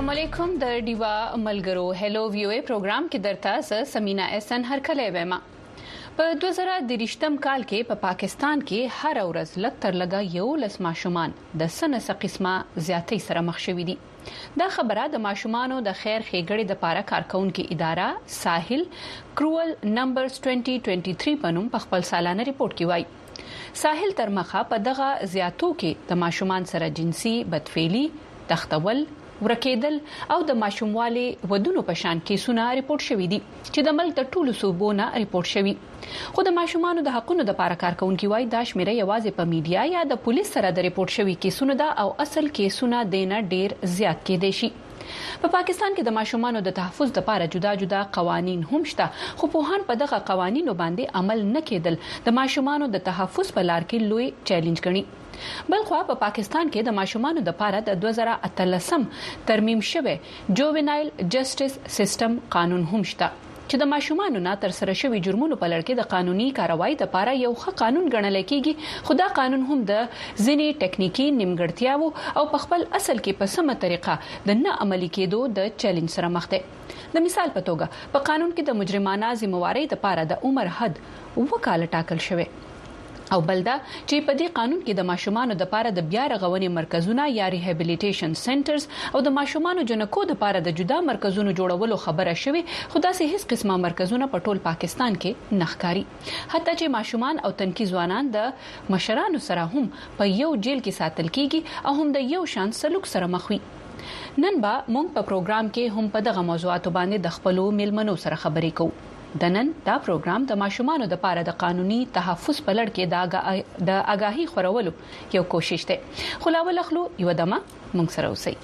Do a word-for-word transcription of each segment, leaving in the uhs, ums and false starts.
السلام علیکم د ډیوا ملګرو هلو ویو پروګرام کې درته ز سمینا احسن هرکلی وېما په دوه زره درېشتم کال کې په پا پاکستان کې هر ورځ لږ تر لږه یو لس ماشومان د سنسه قسمه زیاتې سره مخ شوي دي دا خبره د ماشومانو د خیر ښېګړې د پاره کارکونکو اداره ساحل کرول نمبرز دوه هزار دوه سوه په نوم په خپل سالانه ریپورت کې وایي ساحل تر مخه په دغه زیاتو کې د ماشومان سره جنسي بدفعلی تختول ورکېدل او د ماشوموالي ودونو په شان کیسونه ریپورت شوي دي چې د ملک د ټولو صوبونو ریپورت شوي خو د ماشومانو د حقونو د پاره کارکونکو وایي دا شمیره یوازې په میډیا یا د پولیس سره د ریپورت شوي کیسونه ده او اصل کیسونه دینه ډیر زیات کېدي شي په پاکستان کې د ماشومانو د تحفظ لپاره جدا جدا قوانين هم شته خو په هان په دغه قوانینو باندې عمل نه کېدل د ماشومانو د تحفظ په لار کې لوی چیلنج ګڼي بلخو په پاکستان کې د ماشومانو د پاره د دوه زره اتلسم ترمیم شوی جوونایل جسټس سیستم قانون هم شته چې د ماشومانو نه تر سره شوی جرمونو په لړ کې د قانوني کاروایی لپاره یو ښه قانون ګڼل کېږي خو دا قانون هم د ځینې ټکنیکی نیمګړتیاوو او په خپل اصل کې په سمه طریقه د نه عملي کېدو د چیلنج سره مخ دی د مثال په توګه په قانون کې د مجرمانه ذمہواری لپاره د عمر حد وکاله ټاکل شوی او بلدا چې په دې قانون کې د ماشومانو د پاره د بیا رغونې مرکزونه یا ریهابیلیټیشن سنټرز او د ماشومانو جنکو د پاره د جدا مرکزونو جوړولو خبره شوی خو دا سه هیڅ قسمه مرکزونه په ټول پاکستان کې نخکاری حتی چې ماشومان او تنکي ځوانان د مشرانو سره هم په یو جیل کې ساتل کیږي او هم د یو شان سلوک سره مخ وي نن با مونږ په پروګرام کې هم په دغه موضوعاتو باندې د خپلو میلمنو سره خبرې کوو د نن دا پروګرام د ماشومانو د پاره د قانوني تحفظ په لړ کې د آگاهي خورولو یو کوشش دی خلاول اخلو یو دمه مونږ سره اوسئ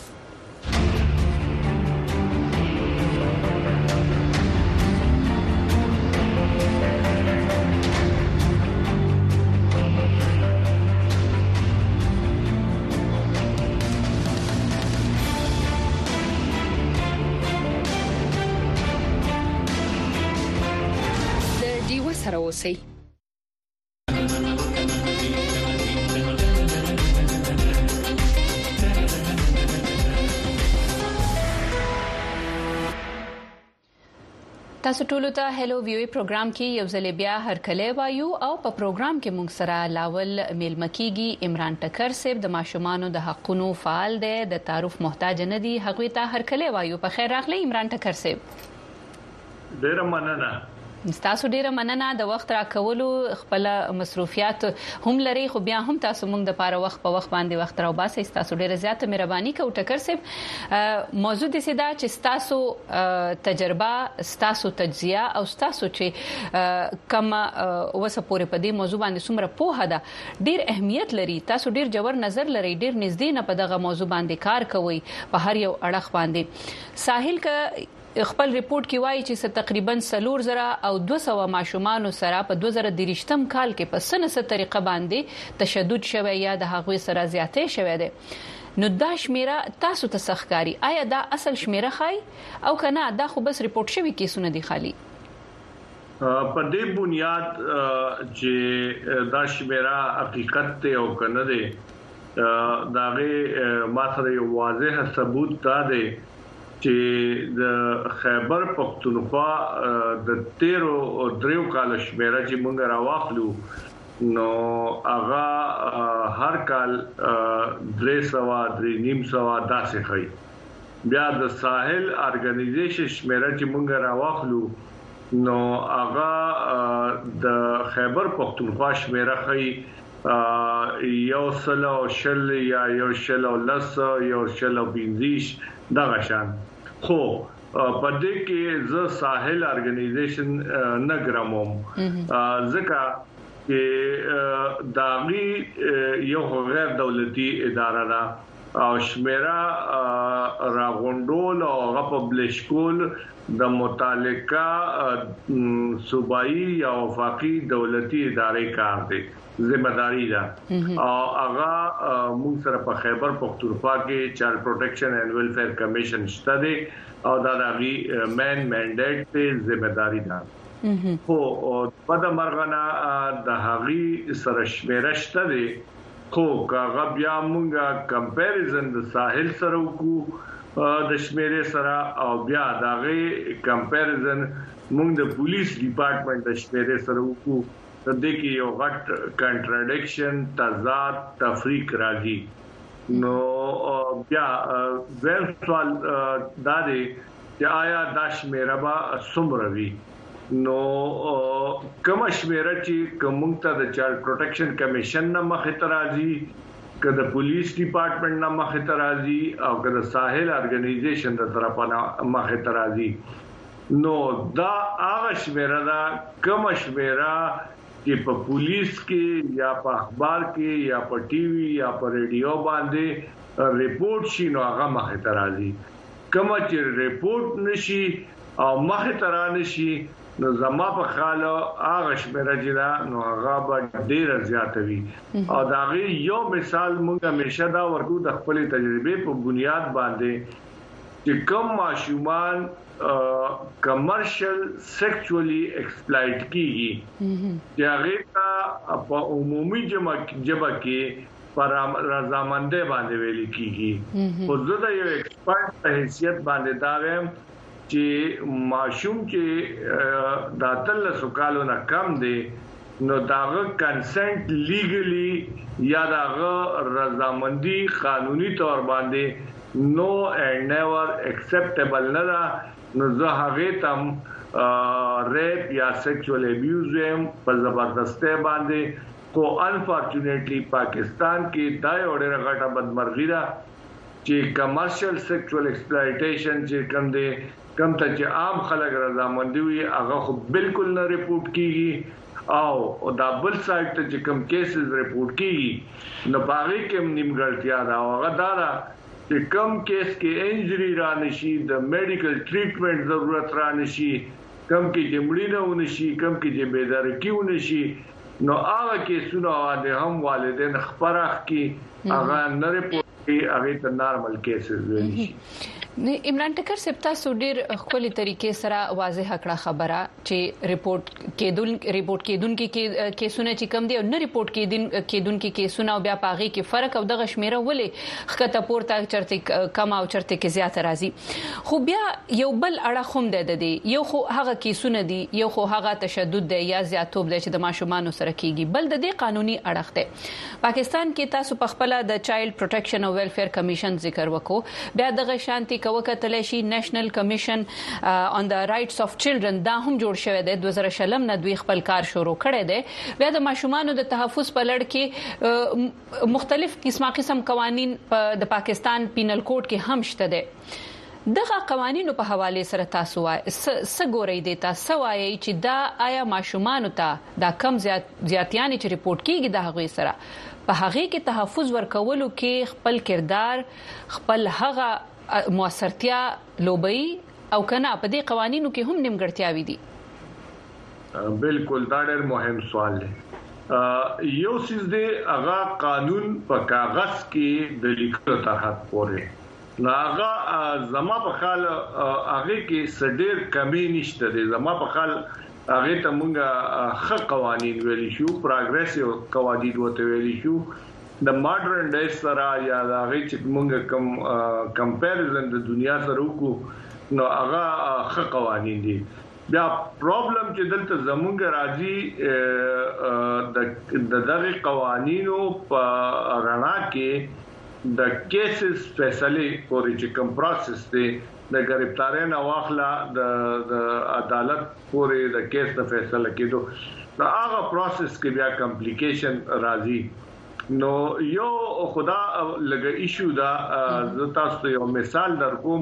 سره اوسئ تاسو ټول ته هلو ویو پروګرام کې یو ځل بیا هرکلی وایو او په پروګرام کې موږ سره لاول میلمکیږي عمران ټکر صاحب د ماشومانو د حقونو فعال دی د تعارف محتاج نه دی هغه ته هرکلی وایو په خیر راغلی عمران ټکر صاحب ډیر مننه تاسو ډیره مننه د وخت راکولو خپل مصروفیات هم لري خو بیا هم تاسو موږ د پاره وخت په وخت باندې وخت راو باسي تاسو ډیره زیاته مهرباني کوي ټکر صاحب موضوع د سیدا چې تاسو تجربه تاسو تجزیه او تاسو چې کوم وسه پورې په دې موضوع باندې څومره پوهه ده ډیر اهمیت لري تاسو ډیر جوړ نظر لري ډیر نږدې نه په دغه موضوع باندې کار کوي په هر یو اړخ باندې ساحل ک خپل ریپورت کې وایي چې تقریبا سلور زره او دوه سوه ماشومانو سره په دوه زره درېشتم کال کې په سنسه طریقه باندې تشدد شوی یا د هغوی سره زیاتې شوی دی نو دا شمیره تاسو ته سخکاری آیا دا اصل شمیره خای او کنه دا خو بس ریپورت شوی کیسونه دي خالی په دې بنیاد چې دا شمیره حقیقت ته او کنه دی داغه ما سره واضح ثبوت تا دی چې د خیبر پختونخوا د تیرو دریو کال شمیره چې مونږ راواخلو نو هغه هر کال درې سوا درې نیم سوا داسې خي بیا د ساحل ارګنایزیشن شمیره چې مونږ راواخلو نو هغه د خیبر پختونخوا شمیره خي یو سلو شل یا یو شل لس یو شل بنزیش دغه شان خو په دې کې ز ساحل ارګنایزیشن نه ګراموم ځکه چې داغي یو غیر دولتي اداره ده او شمیره راغونډول او غپبلش کول د متعلقه صوبایي یا وفاقي دولتي ادارې کار دی ذمہداری ده او هغه موږ سره په خیبر پختونخوا کې چایلډ پروټیکشن اینڈ ویلفیر کمیشن شته دی او دا د مین منډیټ ته ذمہداری ده خو په د مرغنا د هغه سره شمیره شته دی خو هغه بیا موږ کمپیریزن د ساحل سره وکړو د شمیرې سره او بیا دغه کمپیریزن موږ د پولیس ډپارټمنټ د شمیرې سره وکړو د دې کې یو غټ کنټراډکشن تضاد تفریق راځي نو بیا ول سوال دا دی چې آیا د شمیره با سمروي نو کوم شمیره چې کوم ته د چایلډ پروټیکشن کمیشن نه مخه ترازی کله پولیس ډپارټمنټ نه مخه ترازی او کله ساحل ارګنایزیشن د طرفه نه مخه ترازی نو دا هغه شمیره دا کوم شمیره چې په پولیس کې یا په اخبار کې یا په ټي وي یا په ریډیو باندې ریپورت شي نو هغه مخه ترازی کوم چې ریپورت نشي او مخه ترانه شي نو زما په خیال هغه شمیره چې دا نو هغه به ډیر زیات وي او دا غي یو مثال موږ همیشه دا ورکو د خپل تجربه په بنیاد باندې چې کوم ماشومان کمرشل سیکسوالي ایکسپلایټ کیږي چې هغه په عمومي جمع جبا کې پر رضامندۍ باندې ویل کیږي او زه د یو ایکسپرت په حیثیت باندې دا وایم چې ماشوم چې داتل سکالو نه کم دی نو داغه کنسنت لیګلی یا داغه رضامندي قانوني تور باندې نو اینڈ نیور ایکسپټیبل نه ده نو زه هغه تم ریپ یا سیکسوال ابیوز هم په زبردسته باندې کو انفارچونیټلی پاکستان کې دا اورې غټه بدمرغي ده چې کمرشل سیکسوال ایکسپلایټیشن چې کوم دی کم ته چې عام خلک رضامندي وي هغه خو بالکل نه ریپورت کیږي او دا بل سایت ته چې کوم کیسز ریپورت کیږي نو باغې کې نیمګړتیا ده او هغه دا ده چې کوم کیس کې انجری را نشي د میډیکل ټریټمنټ ضرورت را نشي کوم کې جمړی نه ونشي کوم کې چې بیدارکی ونشي نو هغه کیسونه د هم والدین خبره کی هغه نه ریپورت کی هغه ته نارمل کیسز ویل شي عمران ټکر صاحب تاسو ډیر خپل طریقې سره واضح کړه خبره چې ریپورت کېدون ریپورت کېدون کې کیسونه چې کم دي او نه ریپورت کېدون کېدون کې کیسونه او بیا پاغي کې فرق او د غشمیره ولې خکته پورته چرته کم او چرته کې زیات راځي خو بیا یو بل اړه خوم ده دي یو خو هغه کیسونه دي یو خو هغه تشدد دی یا زیاتوب دی چې د ماشومان سره کیږي بل د دې قانوني اړه ده پاکستان کې تاسو په خپل د چایلډ پروټیکشن او ویلفیر کمیشن ذکر وکړو بیا د غشانتي وکتل شي نېشنل کمیشن آن د رائټس اف چلډرن دا هم جوړ شوی دی دوه زره شلم نه دوی خپل کار شروع کړی دی بیا د ماشومان د تحفظ په لړ کې مختلف قسمه قسم قوانين د پاکستان پینل کوډ کې هم شته دي دغه قوانینو په حواله سره تاسو سګوري دي تاسو وایي چې دا آیا ماشومان ته دا کم زیات زیاتیان چې ریپورت کیږي د هغه سره په هغه کې تحفظ ورکولو کې خپل کردار خپل هغه موثرتیا لوبي او کنه په دې قوانینو کې هم نیمګړتیاوي دي بالکل دا ډېر مهم سوال دی یو څه دی هغه قانون په کاغذ کې د لیکلو تر حد پورې هغه زما په خیال هغه کې سډیر کمی نشته دی زما په خیال هغه ته مونږه ښه قوانين ویل شو پروګریسیو قوانين وته ویل شو د ماډرن ډے سره یا د هغه چې موږ کوم کمپیریزن د دنیا سره وکړو نو هغه ښه قوانين دي بیا پرابلم چې دلته زمونږ راځي د دغه قوانینو په رڼا کې د کیسز فیصله پورې چې کوم پروسس دی د گرفتاری نه واخلا د عدالت پورې د کیس د فیصله کېدو دا هغه پروسس کې بیا کمپلیکیشن راځي نو یو خدا لګ ایشو دا زه تاسو یو مثال درکوم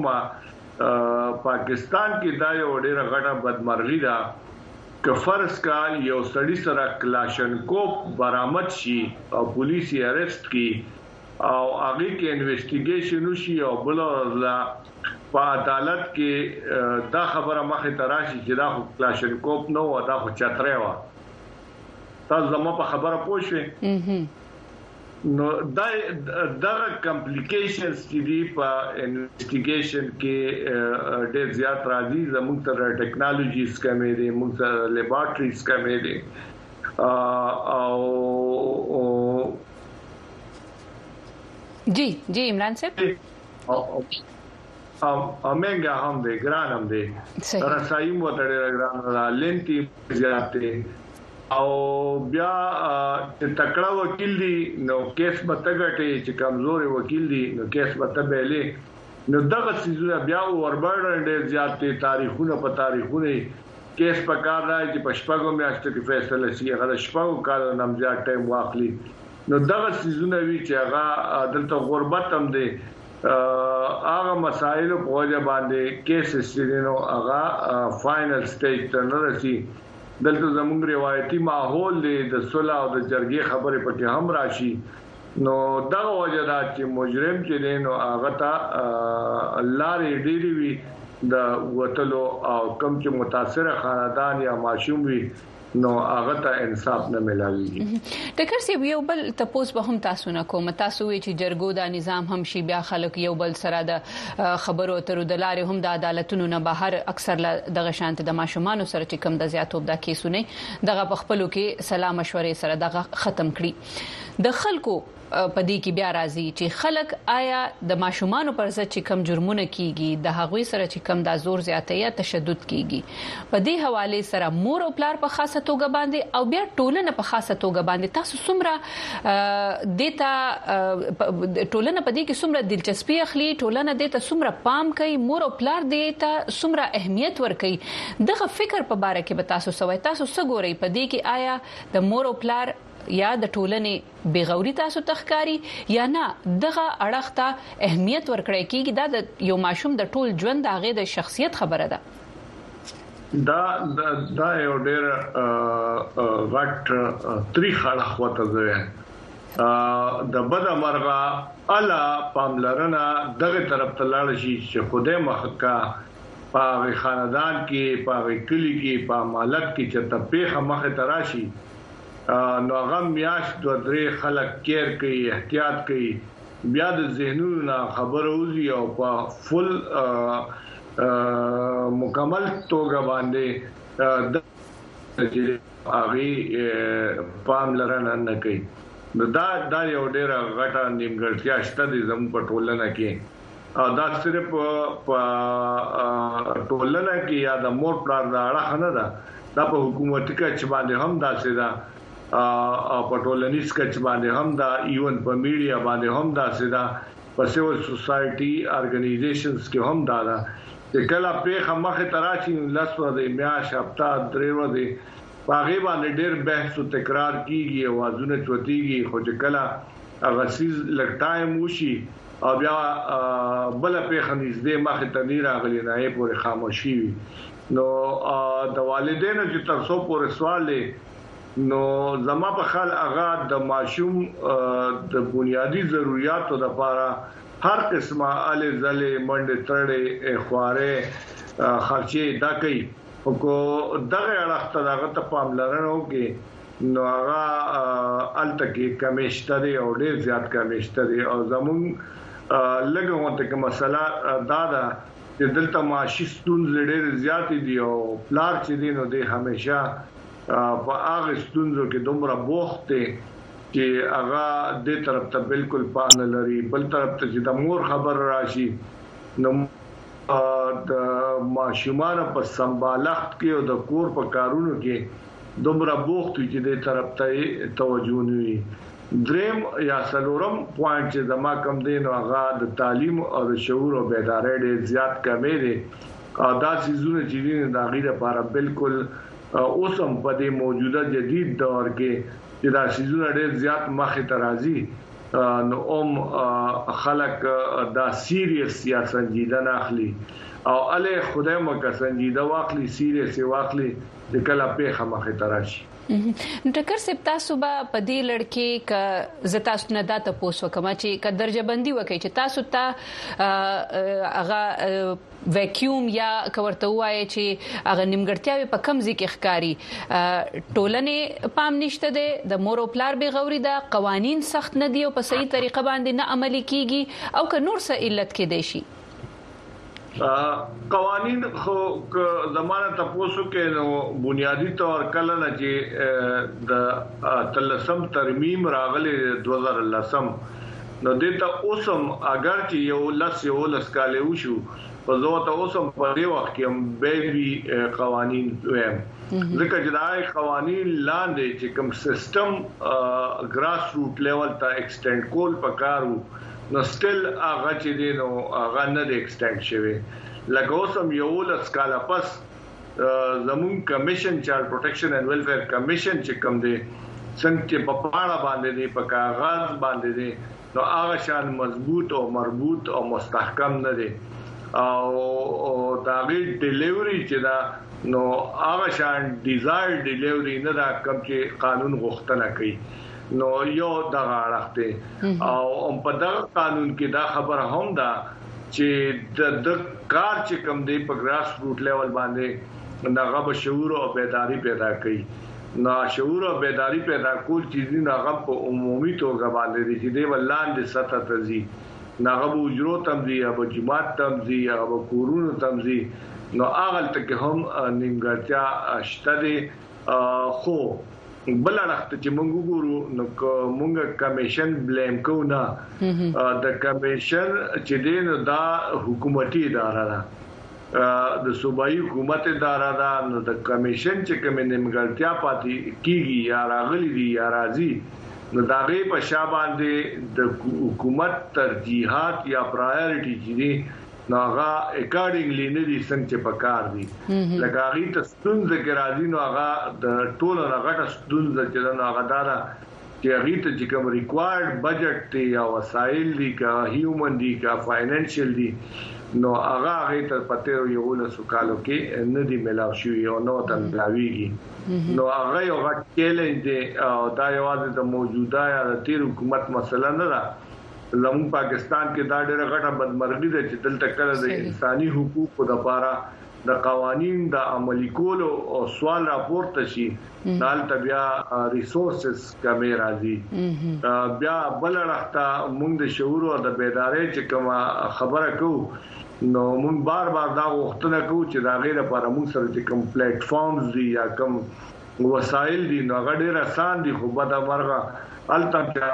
پاکستان کې دا یو ډېر غټه بدمرغي ده ک فرض کا یو سړی سره کلاشنکوف برآمد شي او پولیس یې اریسټ کی او هغه کې انویسټیګیشن وشي او بل ورلا په عدالت کې دا خبره مخه تراشي چې دا کلاشنکوف نو دا خو چتره و تاسو زموږ په خبره پوښښئ نو دا دغه کمپلیکیشنز چې دی په انویسټیګیشن کې ډېر زیات راځي زموږ تر ټیکنالوژیز کمې دي موږ تر لیبارټریز کمې دي او جی جی عمران صاحب امنګ هم دی ګران هم دی رسایي مو ته ګران را لنتي زیاتې او بیا تکړه وکیل دی نو کیس متګټي چې کمزوري وکیل دی نو کیس متبهلې نو دغه سيزونه بیا وربړ ډېر زیاتې تاریخونه په تاریخونه کیس په کار راځي چې پښپاګو میاشتو کې فیصله شي هغه شپږو کال نمځه ټایم واخلي نو دغه سيزونه وی چې هغه دلته غربت هم دی هغه مسائل په وجه باندې کیس سيزونو هغه فائنل سټیج ته نه رسي دلته زموږ روایتي ماحول دی د صلح او د جرګې خبرې پکې هم راشي نو دغه وجه دا چې مجرم چې دی نو هغه ته لارې ډېری وي د وټلو او کم چې متاثر خاندان یا ماشوم وي نو هغه ته انصاف نه ملایي. ډاکټر سی یو بل تاسو به هم تاسو نه کوم تاسو وی چې جرګو دا نظام هم شي بیا خلک یو بل سره د خبرو اترو د لارې هم د عدالتونو نه بهر اکثر دغه شانت د ماشومان سره چې کم د زیاتوب د کیسونه دغه په خپلو کې سلام مشورې سره دغه ختم کړي د خلکو پدې کې بیا راځي چې خلک آیا د ماشومان پر ضد چې کم جرمونه کیږي د هغوی سره چې کم د زور زیاتې یا تشدد کیږي په دې حواله سره مور او پلار په خاصه توګه باندې او بیا ټولنه په خاصه توګه باندې تاسو څومره دیتا ټولنه په دې کې څومره دلچسپي اخلي ټولنه دیتا څومره پام کوي مور او پلار دیتا څومره اهمیت ورکوي دغه فکر په باره کې به تاسو سوي تاسو څه ګورئ په دې کې آیا د مور او پلار یا د ټولنې بیغوري تاسو تخکاری یا نه دغه اړخ ته اهمیت ورکړی کیږي دا د یو ماشوم د ټول ژوند هغه د شخصیت خبره ده دا دا یو ډېر غټ تاریخ اړخ وته ده د بد مرغه الا پاملرنه دغه طرف ته لاړ شي چې خوده مخکا په خاندان کې په کلی کې په مالک کې چې تپېخه مخه تراشي نو هغه میاش د درې خلک کیر کوي احتیاط کوي بیا د ذهنونو خبر اوزي او په فل مکمل توګه باندې د هغه پام لرنه نه کوي دا دا یو ډېر غټه نیمګړتیا شته د زموږ په ټولنه کې دا صرف په ټولنه کې یا د مور پلار دا اړه نه ده دا په حکومتي کې باندې هم داسې ده او په ټولنیز کچ باندې هم دا ایون په میډیا باندې هم دا سدا په سیول سوسايټي ارګنایزیشنز کې هم دا دا چې کله په مخه تراشي لاسو د میاش هفته درې ورځې باغې باندې ډېر بحث او تکرار کیږي او ازونه چوتيږي خو چې کله غسیز لګ ټایم وشي او بیا بل په خنیز دې مخه تنیر اغلی نه پورې خاموشي نو د والدینو چې تاسو پورې سوال لې نو زما په خیال هغه د ماشوم د بنیادی ضرورتو لپاره هر قسمه ال زله منډه تړې خواره خرچي دا کوي او کو دغه اړخ ته دغه ته پاملرنه وکي نو هغه التکی کمیشته دی او ډیر زیات کمیشته دی او زمون لګو ته کوم مسله دا ده چې دلته ماشي ستونزې ډیر زیات دي او پلار چې دینو دی همیشه په هغه ستونزو کې دومره بوخت دي چې هغه د طرف ته بالکل پام نه لري بل طرف ته چې د مور خبر راشي نو د ماشومان په سمبالښت کې او د کور په کارونو کې دومره بوخت چې د طرف ته توجه نه وي دریم یا سلورم پوینټ چې زما کم دین او هغه د تعلیم او د شعور او بیداری ډېر زیات کمې دي دا سيزونه چې د غیر لپاره بالکل اوسم په دې موجوده جدید دور کې چې دا سيزونه ډېر زیات مخه ترازی نو اوم خلک دا سیریس یا سنجیده نه اخلي او اله خدای مکه سنجیده واخلي سیریس واخلي د کله په مخه تراشي ټکر سپ تاسو به په دې لړکې ک زتا سندا ته پوسو کما چې ک درجه بندي وکړي چې تاسو ته هغه ویکیوم یا کورته وای چې هغه نیمګړتیاوي په کم ځای کې ښکاری ټولنه پام نشته ده د مور او پلار به غوري ده قوانين سخت نه دي او په صحیح طریقه باندې نه عملي کیږي او ک نور څه علت کې دي شي قوانين خو زمانه تاسو کې نو بنیادی طور کله نه چې د تلسم ترمیم راغلي دو هزار لسم نو دته اوسم اگر چې یو لس یو لس کال وشو په زوته اوسم په دې وخت کې هم بیبي قوانين وایم ځکه چې دا قوانين لاندې چې کوم سیستم ګراس روټ لیول ته ایکسټند کول پکارو نو سټل هغه چې دی نو هغه نه دی ایکسټند شوی لکه اوسم یو لس کاله پس زمون کمیشن چایلډ پروټیکشن اینڈ ویلفیر کمیشن چې کوم دی څنګه چې په پاڼه باندې دی په کاغذ باندې دی نو هغه شان مضبوط او مربوط او مستحکم نه دی او دا غي ډیلیوري چې دا نو هغه شان ډیزایر ډیلیوري نه دا کوم چې قانون غوښتنه کوي نو یو دغه راځي او په دغه قانون کې دا خبره هم ده چې د کار چې کوم دی په ګراس روټ لیول باندې ناغه به شعور او بیداری پیدا کوي نا شعور او بیداری پیدا کول چې ناغه په عمومي توګه باندې دي چې دی ولاندې سطح ته ځي ناغه وجرو تمزي او جماعت تمزي او کورونو تمزي نو هغه ته هم نیمګړتیا شته دي خو بل وخت چې موږ ګورو نو موږ کمیشن بلیم کوو نه د کمیشن چې دین دا حکومتي اداره ده د صوبایي حکومت اداره ده نو د کمیشن چې کوم نیمګړتیا پاتې کیږي یا راغلي دي یا راځي نو دا غي په شابه باندې د حکومت ترجیحات یا پرایورټي چې دي نو هغه اکارډینګلی نه دي څنګه چې پکار دي لکه هغه ته ستونزه کې راځي نو هغه د ټولو هغه ستونزه چې نو هغه دارا چې هغه ته چې کوم ریکوایرډ بجټ دی یا وسایل دي کا هیومن دي کا فاینانشل دي نو هغه هغه ته پته یو له سکالو کې نه دي ملاو شي او نو تن لاویږي نو هغه یو غټ چیلنج دی او دا یوازې د موجوده یا د تیر حکومت مسله نه ده زموږ پاکستان کې دا ډېر غټه بدمرغي ده چې دلته کله د انساني حقوقو لپاره د قوانين د عملي کولو او سوال راپورته شي دالته بیا ریسورسز کمې راځي بیا بل راخته موږ د شعور او د بیداری چې کومه خبره کوو نو موږ بار بار دا غوښتنه کوو چې دا غیر لپاره موږ سره چې کوم پلیټ فارمز دي یا کوم وسایل دي نو هغه ډېر آسان دي خو به دا مرغه الته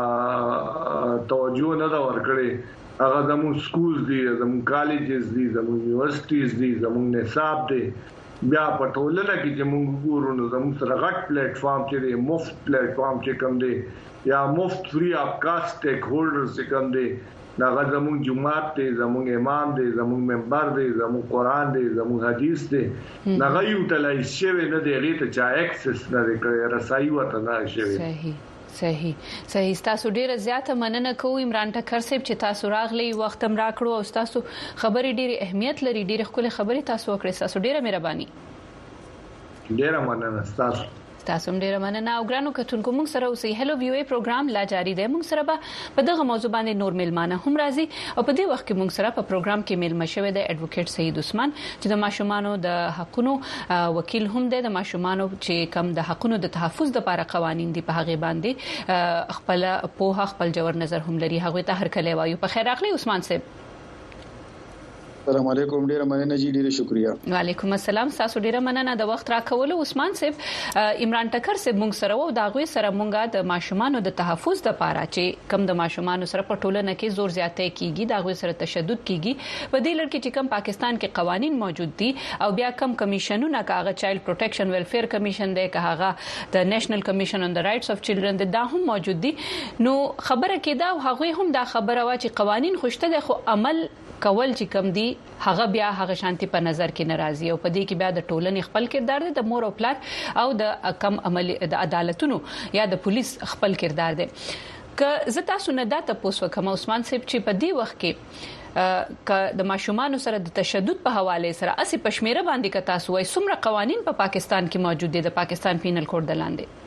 توجه نه دا ورکړي هغه زموږ سکولز دي زموږ کالجز دي زموږ یونیورسيټیز دي زموږ نصاب دي بیا په ټولنه کې چې موږ ګورو نو زموږ سره غټ پلیټ فارم چې دی مفت پلیټ فارم چې کوم دی یا مفت فری اف کاسټ سټیک هولډرز چې کوم دی دا زموږ جماعت دی زموږ امام دی زموږ منبر دی زموږ قران دی زموږ حدیث دی هغه یوټیلایز شوی نه دی هغه ته چا اکسس نه دی رسایي وته نه شوی صحیح صحیح صحیح تاسو ډیره زیاته مننه کوم عمران ټکر صاحب چې تاسو راغلی وخت هم راکړو او تاسو خبرې ډیره اهمیت لري ډیره خپل خبرې تاسو وکړې تاسو ډیره مهرباني ډیره مننه تاسو تاسو ډیره مننه او ګرانو کتونکو موږ سره اوسې هلو ویو ای پروګرام لا جاری دی موږ سره په دغه موضوع باندې نور میلمانه هم راځي او په دې وخت کې موږ سره په پروګرام کې میلمه شوی دی ایڈوکیټ سید عثمان چې د ماشومانو د حقونو وکیل هم دی د ماشومانو چې کم د حقونو د تحفظ لپاره قوانين دي په هغه باندې خپل په خپل جوړ نظر هم لري هغه ته هر کله وایو په خیر اخلي عثمان صاحب السلام علیکم ډیره مننه جی ډیره شکریا وعلیکم السلام تاسو ډیره مننه د وخت راکولو عثمان صاحب عمران ټکر صاحب موږ سره وو دا غوي سره مونږه د ماشومانو د تحفظ لپاره چې کم د ماشومانو سره په ټولنه کې زور زیاتې کیږي دا غوي سره تشدد کیږي په دې لړ کې چې کم پاکستان کې قوانين موجود دي او بیا کم کمیشنونه کاغه چایلډ پروټیکشن ویلفیر کمیشن دی کاغه د نېشنل کمیشن اون د رائټس اف چلډرن دا هم موجود دي نو خبره کې دا هغه هم دا خبره وا چې قوانين خوشته دي خو عمل کول چې کم دي هغه بیا هغه شانتي په نظر کې ناراضي او په دې کې بیا د ټولنې خپل کردار دی د مور او پلار او د کم عملی د عدالتونو یا د پولیس خپل کردار دی که زه تاسو نه دا تاسو کوم عثمان صاحب چې په دې وخت کې ک د ماشومانو سره د تشدد په حواله سره اسی پښمیره باندې ک تاسو وای څومره قوانين په پاکستان کې موجود دي د پاکستان پینل کوډ د لاندې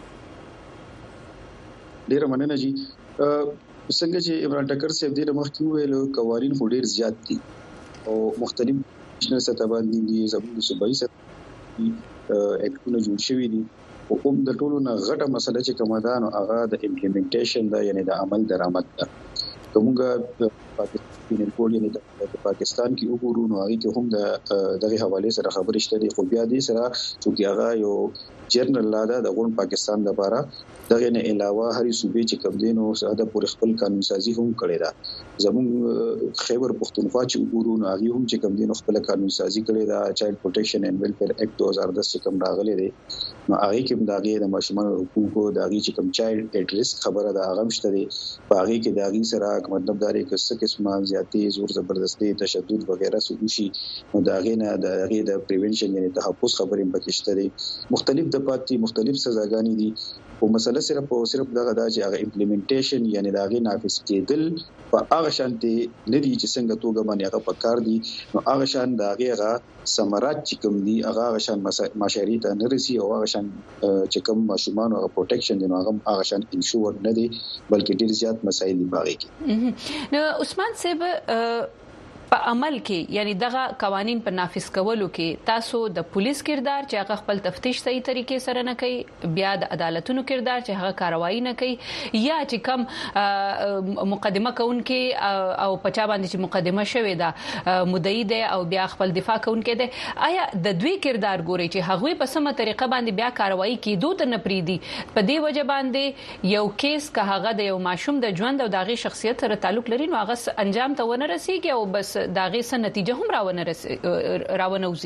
ډیره مننه جی څنګه چې عمران ټکر صاحب دې مخکې ویلو قوانين خو ډیر زیات دي او مختلف نشنل سطح باندې دي زموږ صوبایي سطح اکټونه جوړ شوي دي او کوم د ټولو نه غټه مسله چې کومه ده نو هغه د امپلیمنټیشن ده یعنی د عمل درآمد ده کومګه پاکستان په یعنی د پاکستان کې وګورو نو هغه کې هم د دغه حواله سره خبرې شته دي خو بیا دې سره چې هغه یو جنرال لا ده د غون پاکستان لپاره دغه نه علاوه هرې صوبې چې کوم دین او ساده پر خپل قانون سازي هم کړی دا زموږ خیبر پختونخوا چې وګورو نو هغه هم چې کوم دین خپل قانون سازي کړی دا چایلډ پروټیکشن اینڈ ویلفیر ایکټ دو هزار دس چې کوم راغلی دی نو هغه کې دغه د ماشومان حقوقو دغه چې کوم چایلډ ایٹ ریسک خبره ده هغه مشته دی په هغه کې دغه سره مطلب دا لري چې څه قسمه زیاتې زور زبردستی تشدد وغیرہ سوشي نو دغه نه دغه د پریونشن یعنی تحفظ خبرې پکې دي مختلف د پاتې مختلف سزاګانې دي او مسله صرف او صرف دغه د چې هغه امپلیمنټیشن یعنی دغه نافذ کېدل په هغه شانتي ندي چې څنګه توګه باندې هغه پکار دي نو هغه شان دغه هغه ثمرات چې کوم دي هغه شان معاشري ته نرسي او هغه شان چې کوم ماشومان او پروټیکشن دي نو هغه شان انشور نه دي بلکې ډیر زیات مسایل دي باغې کې نو عثمان صاحب په عمل کې یعنی دغه قوانين په نافذ کولو کې تاسو د پولیس کردار چې هغه خپل تفتیش صحیح طریقې سره نه کوي بیا د عدالتونو کردار چې هغه کاروایی نه کوي یا چې کم مقدمه کوونکې او پچا باندې چې مقدمه شوې ده مدعی ده او بیا خپل دفاع کوونکې ده آیا د دوی کردار ګوري چې هغه په سمه طریقه باندې بیا کاروایی کیدو ته نه پریدي په دې وجه باندې یو کیس که هغه د یو ماشوم د ژوند او دغه شخصیت سره تعلق لري نو هغه انجام ته ونه رسیږي او بس داغه سن نتیجه هم راونه رس راونوزي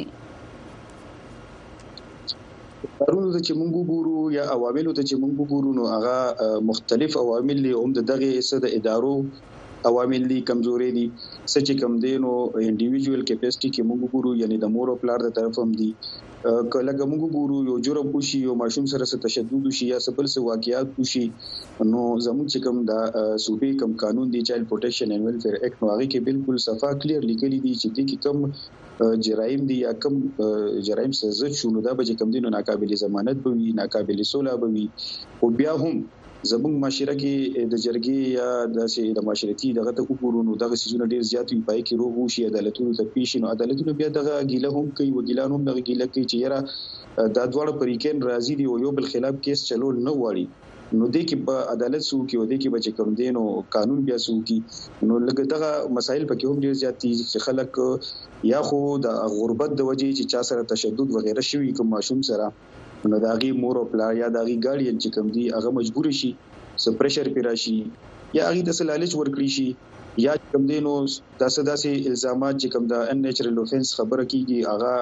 پرونو ته چې مونږ ګورو یا عواملو ته چې مونږ ګورو نو هغه مختلف عوامل له هم دغه سد ادارو عوامل دي کمزوري دي چې کم دي نو انډیویډوال کیپاسټي کې مونږ ګورو یعنی د مور او پلار د طرف هم دي کله موږ ګورو یو جرم وشي یو ماشوم سره څه تشدد وشي یا سبل څه واقعیات وشي نو زموږ چې کوم د صوبې کوم قانون دی چایلډ پروټیکشن اینڈ ویلفیر ایکټ نو هغه کې بالکل صفا کلیر لیکلي دي چې د کوم جرایم دي یا کوم جرایم سزا شونه دا به کوم دي نو ناقابل ضمانت به وي ناقابل صلح به وي او بیا هم زموږ معاشره کې د جرګې یا د د معاشرتي دغه ته وګورو نو دغه سيزونه ډیر زیات وي پای کې روغ وشي عدالتونو ته پیښ نو عدالتونو بیا دغه ګیله هم کوي وګیلان هم دغه ګیله کوي چې یاره د دواړه پریکن راضي دي او یو بل خلاف کیس چلول نه وړي نو د کې په عدالت سو کې او د کې بچ کم دین او قانون بیا سو کې نو لکه دغه مسایل پکې هم ډیر زیات دي چې خلک یا خو د غربت د وجې چې چا سره تشدد وغیرہ شوی کوم ماشوم سره نو داغي مور او پلار یا داغي ګاډین چې کوم دي هغه مجبور شي س پریشر پی راشي یا هغه د سلالچ ورکړي شي یا کوم دي نو داسه داسې الزامات چې کوم د ان نیچرل اوفنس خبره کیږي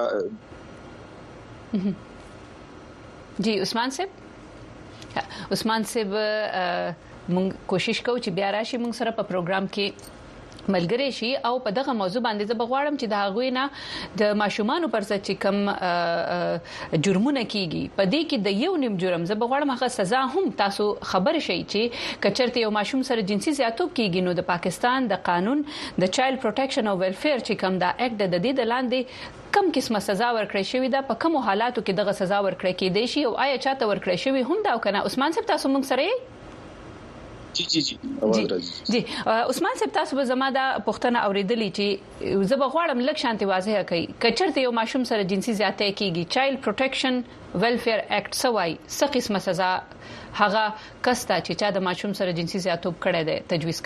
هغه جی عثمان صاحب عثمان صاحب مونږ کوشش کوو چې بیا راشي مونږ سره په پروګرام کې ملګری شي او په دغه موضوع باندې زه بغواړم چې د هغوی نه د ماشومان پر ضد چې کم جرمونه کیږي په دې کې د یو نیم جرم زه بغواړم هغه سزا هم تاسو خبر شئ چې کچرته یو ماشوم سره جنسي زیاتوب کیږي نو د پاکستان د قانون د چایلډ پروټیکشن او ویلفیر چې کم دا اکټ د دې د لاندې کم قسمه سزا ورکړې شوې ده په کوم حالاتو کې دغه سزا ورکړې کېدې شي او آیا چاته ورکړې شوې هم دا کنه عثمان صاحب تاسو موږ سره جی جی جی جی عثمان صاحب تاسو به زما دا پښتنه اوریدلی چې زه به غواړم لږ شانتي واضح کړئ کچرته یو ماشوم سره جنسي زیاتې کیږي چایلډ پروټیکشن ویلفیر ایکټ سوای څه قسمه سزا هغه کستا چې چا د ماشوم سره جنسي زیاتوب کړی دی تجویز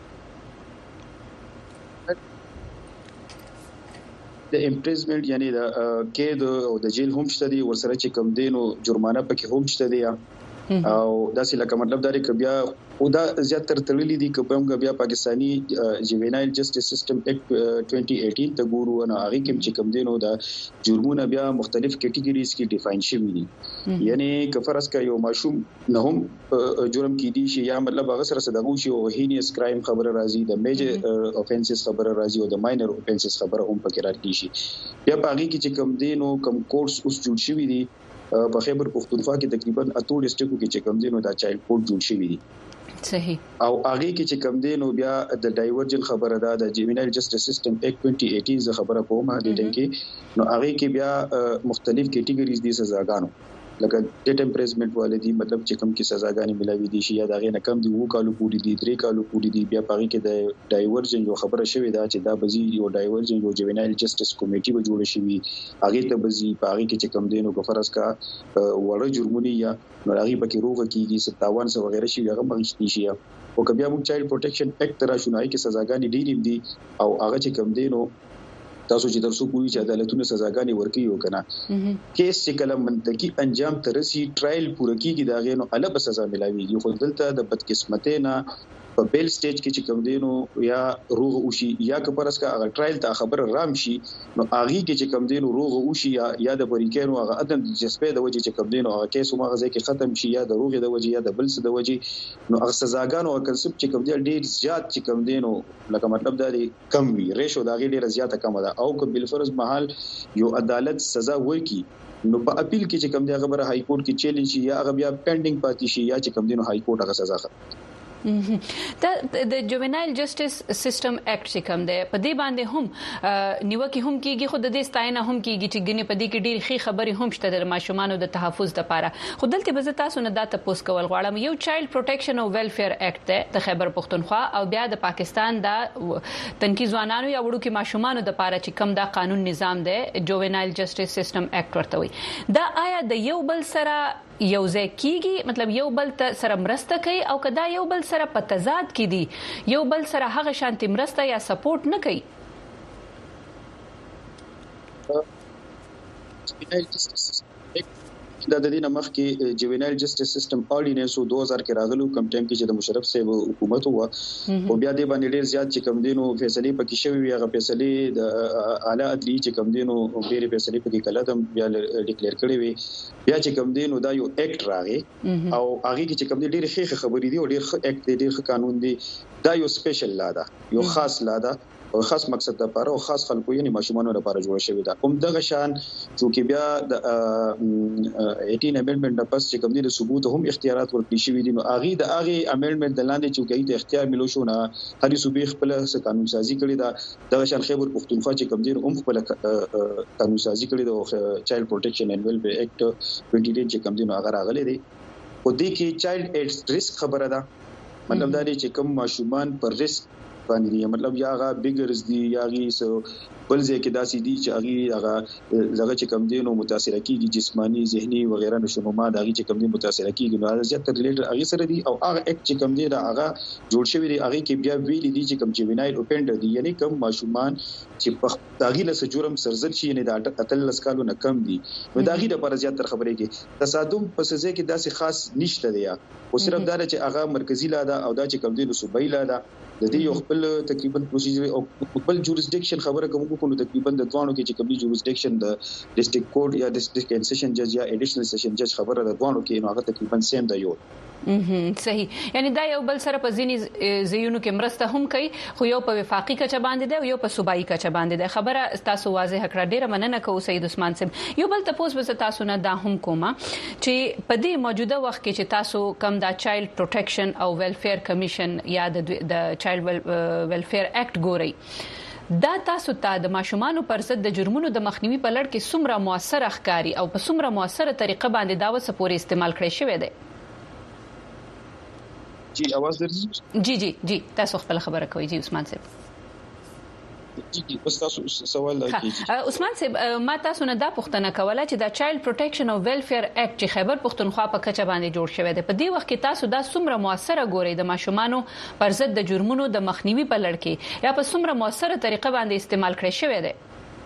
کړي د امپریزمنت یعنی د قید او د جیل هم شته دي ورسره چې کم دین او جرمانه پکې هم شته دي او داسې لکه مطلب دا لري بیا او دا زیات تر تړلې دي چې په بیا پاکستاني جوینایل جسټس سیستم ایکټ دوه هزار اټین ته ګورو نو هغه کې چې کم دین او د جرمونه بیا مختلف کټګوریز کې ډیفاین شوی دي یعنی کفرس کا یو ماشوم نه هم جرم کې دي شي یا مطلب هغه سره صدقو شي او هینیس کرایم خبره راځي د میجر اوفنسز خبره راځي او د ماینر اوفنسز خبره هم پکې راځي شي بیا پاګي کې چې کم دین او کم کورس اوس جوړ شوی دي په خیبر پختونخوا کې تقریبا اته ډیسټریکټو کې چې کم دي نو دا چایلډ کورټ جوړ شوی دي صحیح او هغه کې چې کم دي نو بیا د ډایورجن خبره ده د جوینایل جسټس سیستم ایکټ دوه هزار اټین ز خبره کومه دي چې نو هغه کې بیا مختلف کټګوریز دي سزاګانو لکه ډیټ امپریزمنت والدي مطلب چې کوم کې سزاګانې ملاوي دي شي یا دغه نه کم دي وو کالو پوری دي درې کالو پوری دي بیا پاره کې د ډایورجن یو خبره شوې ده چې دا بزی یو ډایورجن یو جوینایل جسټس کمیټي به جوړ شي هغه ته بزی پاره کې چې کم دینو کو فرض کا وړه جرمونی یا هغه پکې روغ کیږي ستاون سو وغیرہ شي هغه مغشتي شي او کبیا موږ چایلډ پروټیکشن ایکټ ترا شونای کې سزاګانې ډېرې دي او هغه چې کم دینو تاسو چې درسو پوری چې عدالتونه سزاګانې ورکړي وکنه کیس چې کله منطقي انجام ترسي ټرایل پوره کیږي دا غینو الګ سزا ملاويږي خو دلته د بدقسمتۍ نه په بیل سټیج کې چې کوم دینو یا روغ اوشي یا کبرس کا هغه ټرایل ته خبر رام شي نو اغي کې چې کوم دینو روغ اوشي یا یا د بریکینو هغه ادم جسپې د وجې چې کوم دینو هغه کیس مغه ځکه ختم شي یا د روغ د وجې یا د بل څه د وجې نو هغه سزاګانو او کنسپټ چې کوم دی ډیر زیات چې کوم دینو لکه مطلب دا دی کم وی ریشو دا غي ډیر زیاته کم ده او که بل فرض محل یو عدالت سزا ورکي نو په اپیل کې چې کوم دی خبره های کورټ کې چیلنج شي یا هغه بیا پینډینګ پاتې شي یا چې کوم دینو های کورټ هغه سزا ختم د جوینایل جسټس سیستم اکټ چې کوم دی په دې باندې هم نیوکه هم کیږي خو د دې ستاینه هم کیږي چې ګنې په دې کې ډېر ښه خبرې هم شته د ماشومانو د تحفظ لپاره خو دلته به تاسو نه دا تاسو کول غواړم یو چایلډ پروټیکشن او ویلفیر اکټ دی د خیبر پختونخوا او بیا د پاکستان د تنکي ځوانانو یا وړو کې ماشومانو د لپاره چې کوم دا قانون نظام دی جوینایل جسټس سیستم اکټ ورته وي دا آیا د یو بل سره یو ځای کیږي مطلب یو بل سره مرسته کوي او کدا یو بل سره په تضاد کې دي یو بل سره هغه شانتي مرسته یا سپورټ نه کوي دا د دې نمخ کې جوینایل جسټس سیستم اورډیننس دو هزار کې راغلو کم ټایم کې چې د مشرف صاحب حکومت هوا او بیا دې باندې ډېر زیات چې کم دینو فیصله پکې شوی وي هغه فیصله د اعلی عدالت چې کم دینو ډېر فیصله پکې کله دم بیا ډیکلیئر کړی وي بیا چې کم دینو دا یو اکټ راغی او هغه کې چې کم دې ډېر ښه خبرې دي او ډېر ښه اکټ دی ډېر ښه قانون دی دا یو سپیشل لا ده یو خاص لا ده او خاص مقصد لپاره او خاص خلکو یې ماشومانو لپاره جوړ شوی دا کوم دغه شان چې بیا د اټین امندمنت د پس چې کوم دي ثبوت هم اختیارات ورکړي شوی دي نو اغي د اغي امندمنت د لاندې چې کوي د اختیار ملو شو نه هرې صوبې خپل قانون سازي کړی دا دغه شان خیبر پختونخوا چې کوم دي هم خپل قانون سازي کړی د چایلډ پروټیکشن اینډ ویلفیر اکټ دوه هزار چې کوم دي نو هغه راغلي دي او د کې چایلډ ایټ ریسک خبره ده مطلب دا دی چې کوم ماشومان پر ریسک باندې مطلب یا هغه بیګرز دي یا هغه سو بل ځکه داسې دي چې هغه هغه زغه چې کم دي نو متاثر کیږي جسمانی ذهني وغیرہ نشونما د هغه چې کم دي متاثر کیږي نو زیات ریلیټډ هغه سره دي او هغه اکټ چې کم دي دا هغه جوړ شوی دی هغه کې بیا ویل دي چې کم چې وینایل اوپندر دي یعنی کم ماشومان چې په داغي له جرم سرزل شي نه د اتل لسکالو نه کم دي نو داغي د پر زیات تر خبرې کې تصادم پس ځکه کې داسې خاص نشته دی او صرف دا چې هغه مرکزی لاده او دا چې کم دي صوبایي لاده د دې یو خپل تقریبا پروسیجر او خپل جوریسډکشن خبره کوم کو نو تقریبا د دوانو کې چې کوم جوریسډکشن د ډیسټریکټ کورټ یا ډیسټریکټ سیشن جج یا ایډیشنل سیشن جج خبره د دوانو کې نو هغه تقریبا سیم دی یو صحیح یعنی دا یو بل سره په ځینی زیونو کې مرسته هم کوي خو یو په وفاقي کچه باندې دی او یو په صوبایي کچه باندې دی خبره تاسو واضح کړه ډیره مننه کوم سید عثمان صاحب یو بل تاسو به تاسو نه دا هم کومه چې په دې موجوده وخت کې چې تاسو کم دا چایلډ پروټیکشن او ویلفیر کمیشن یا د چایلډ ویلفیر اکټ ګوري دا تاسو ته د ماشومانو پر ضد د جرمونو د مخنیوي په لړ کې څومره موثر ښکاری او په څومره موثره طریقه باندې دا وسه پورې استعمال کړی شوی دی جی आवाज درځي جی جی جی تاسو خپل خبره کوي جی عثمان صاحب جی جی بس تاسو سوال راکړئ عثمان صاحب ما تاسو نه دا پوښتنه کوله چې دا چایلډ پروټیکشن او ویلفیر اکټ چې خیبر پختونخوا په کچه باندې جوړ شوی دی په دې وخت کې تاسو دا څومره موثر ګورئ د ماشومانو پر ضد د جرمونو د مخنیوي په لړ کې یا په څومره موثر طریقه باندې استعمال کړی شوی دی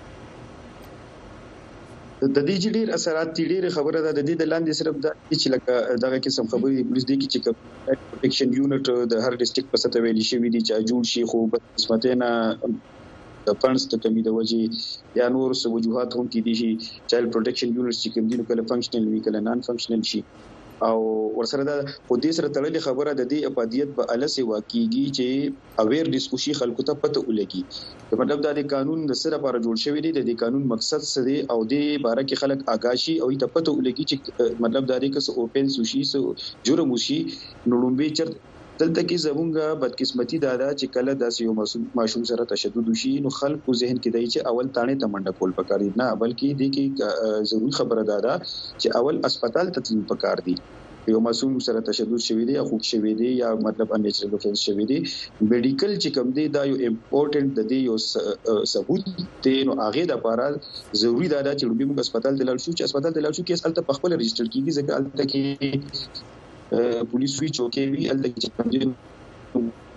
د دې ډېر اثرات ډېر خبره ده د دې د لاندې صرف د چې لکه دغه قسم خبرې پولیس دی چې پروټیکشن یونټ د هر ډیسټریکټ په سطح ویلي شوی دی چې جوړ شي خو په قسمتونه د فنډز ته کمی د وجې یا نور څه وجوهات هم کې دي چې چایلډ پروټیکشن یونټ چې کوم دي نو کله فنکشنل وي کله نان فنکشنل شي او ورسره د خو دې سره تړلې خبره د دې افادیت په اله سي واقعيږي چې اویر ډیسکوشي خلکو ته پته ولګي مطلب دا د قانون د سره لپاره جوړ شوی دی د قانون مقصد څه دی او د باره کې خلک آگاشي او ته پته ولګي چې مطلب دا د کس اوپن سوشي سو جرم وشي نړومبي چر دلته کې زمونږه بدقسمتي دادا چې کله داسې یو ماشوم سره تشدد وشي نو خلکو ذهن کې دی چې اول تانه ته منډه کول پکار دي نه بلکې د کې ضروري خبره دادا چې اول هسپتال ته تلل پکار دي یو ماشوم سره تشدد شوی دی یا خوب شوی دی یا مطلب انیچرل اوفنس شوی دی میډیکل چې کوم دی دا یو امپورټنت د دې یو ثبوت دی نو هغه د لپاره ضروری دا چې موږ هسپتال ته لاړ شو چې هسپتال ته لاړ شو کې الته په خپل ريجستر کیږي ځکه الته کې پولیس وی چوکې وی الته چې کوم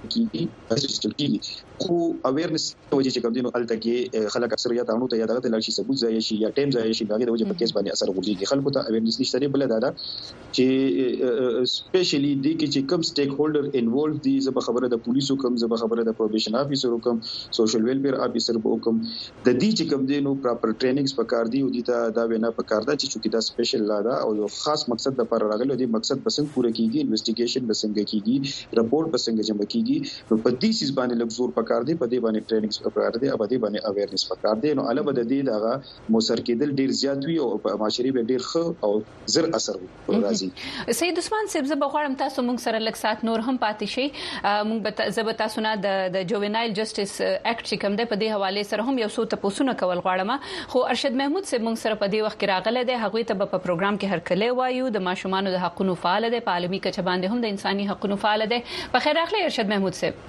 کیږي رجسټر کیږي خو اویرنس وجه چې کوم دینو الته کې خلک اکثر یا تاسو ته یا دغه د لړشي ثبوت ځای شي یا ټیم ځای شي دغه د وجه په کیس باندې اثر وکړي خلکو ته اویرنس نشته بل دا دا چې سپیشلی د کې چې کوم سټیک هولډر انوولډ دي زه خبره د پولیسو کوم زه خبره د پروبیشن افیسر کوم سوشل ویلفیر افیسر کوم د دې چې کوم دینو پراپر ټریننګز پکار دی او دي ته دا وینا پکار ده چې چې دا سپیشل لا ده او یو خاص مقصد د پر راغلو دی مقصد بسنګ پوره کیږي انویسټیګیشن بسنګ کیږي رپورټ بسنګ جمع کیږي نو په دې سیس باندې لږ پکار دی په دې باندې ټریننګز پکار دی او په دې باندې اویرنس پکار دی نو علاوه د دې دغه موثر کېدل ډیر زیات وي او په معاشري به ډیر ښه او زر اثر راځي سید عثمان صاحب زه بغواړم تاسو موږ سره لږ سات نور هم پاتې شي موږ به زه تاسو نه د جوینایل جسټس اکټ چې کوم دی په دې حواله سره هم یو څه تاسو کول غواړم خو ارشد محمود صاحب موږ سره په دې وخت کې راغله دی هغه ته په پروګرام کې هرکله وایو د ماشومان د حقوقو فعال دی په عالمي کچه باندې هم د انساني حقوقو فعال دی په خیر راغلی ارشد محمود صاحب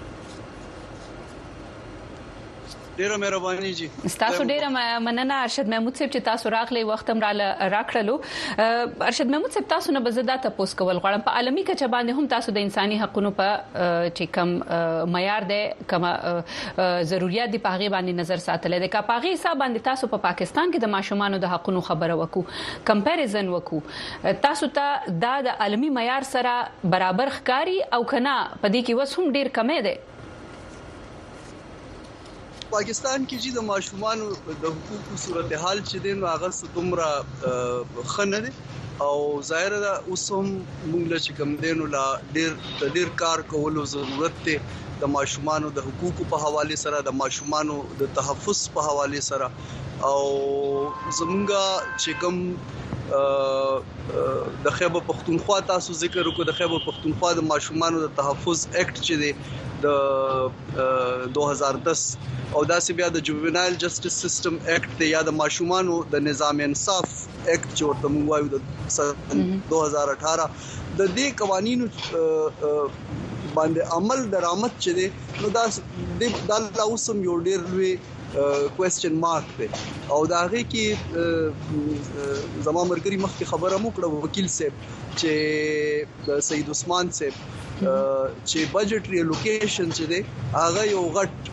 ډیره مهرباني جی تاسو ډیره مننه ارشد محمود صاحب چې تاسو راغلی وخت هم را راکړلو ارشد محمود صاحب تاسو نه بزدا تاسو کول غواړم په عالمي کچه باندې هم تاسو د انساني حقوقو په چې کم معیار دی کوم ضرورت دی په هغه باندې نظر ساتل دي کا په هغه حساب باندې تاسو په پاکستان کې د ماشومان د حقوقو خبره وکړو کمپیریزن وکړو تاسو ته د عالمي معیار سره برابر ښکاری او کنه په دې کې وس هم ډیر کمې ده پاکستان کې چې د ماشومان د حقوقو صورتحال چې دین هغه ستومره خنه دي او ظاهر ده اوس هم موږ له چې کوم دینو لا ډیر د ډیر کار کولو ضرورت دی د ماشومان د حقوقو په حواله سره د ماشومان د تحفظ په حواله سره او زمونږ چې کوم د خیبر پختونخوا تاسو ذکر وکړو د خیبر پختونخوا د ماشومان د تحفظ اکټ چې دی د دوه هزار دس او داسې بیا د جوینایل جسټس سیستم اکټ دی یا د ماشومان د نظام انصاف اکټ چې ورته موږ وایو د دوه هزار اٹھارہ د دې قوانینو باندې عمل درآمد چې دی نو دا د اوسم یو ډیر لوی کوېسچن مارک دی او دا هغه کې زما مرګري مخکې خبره مو کړه وکیل صاحب چې سید عثمان صاحب چې بجټ ریلوکیشن چې دی هغه یو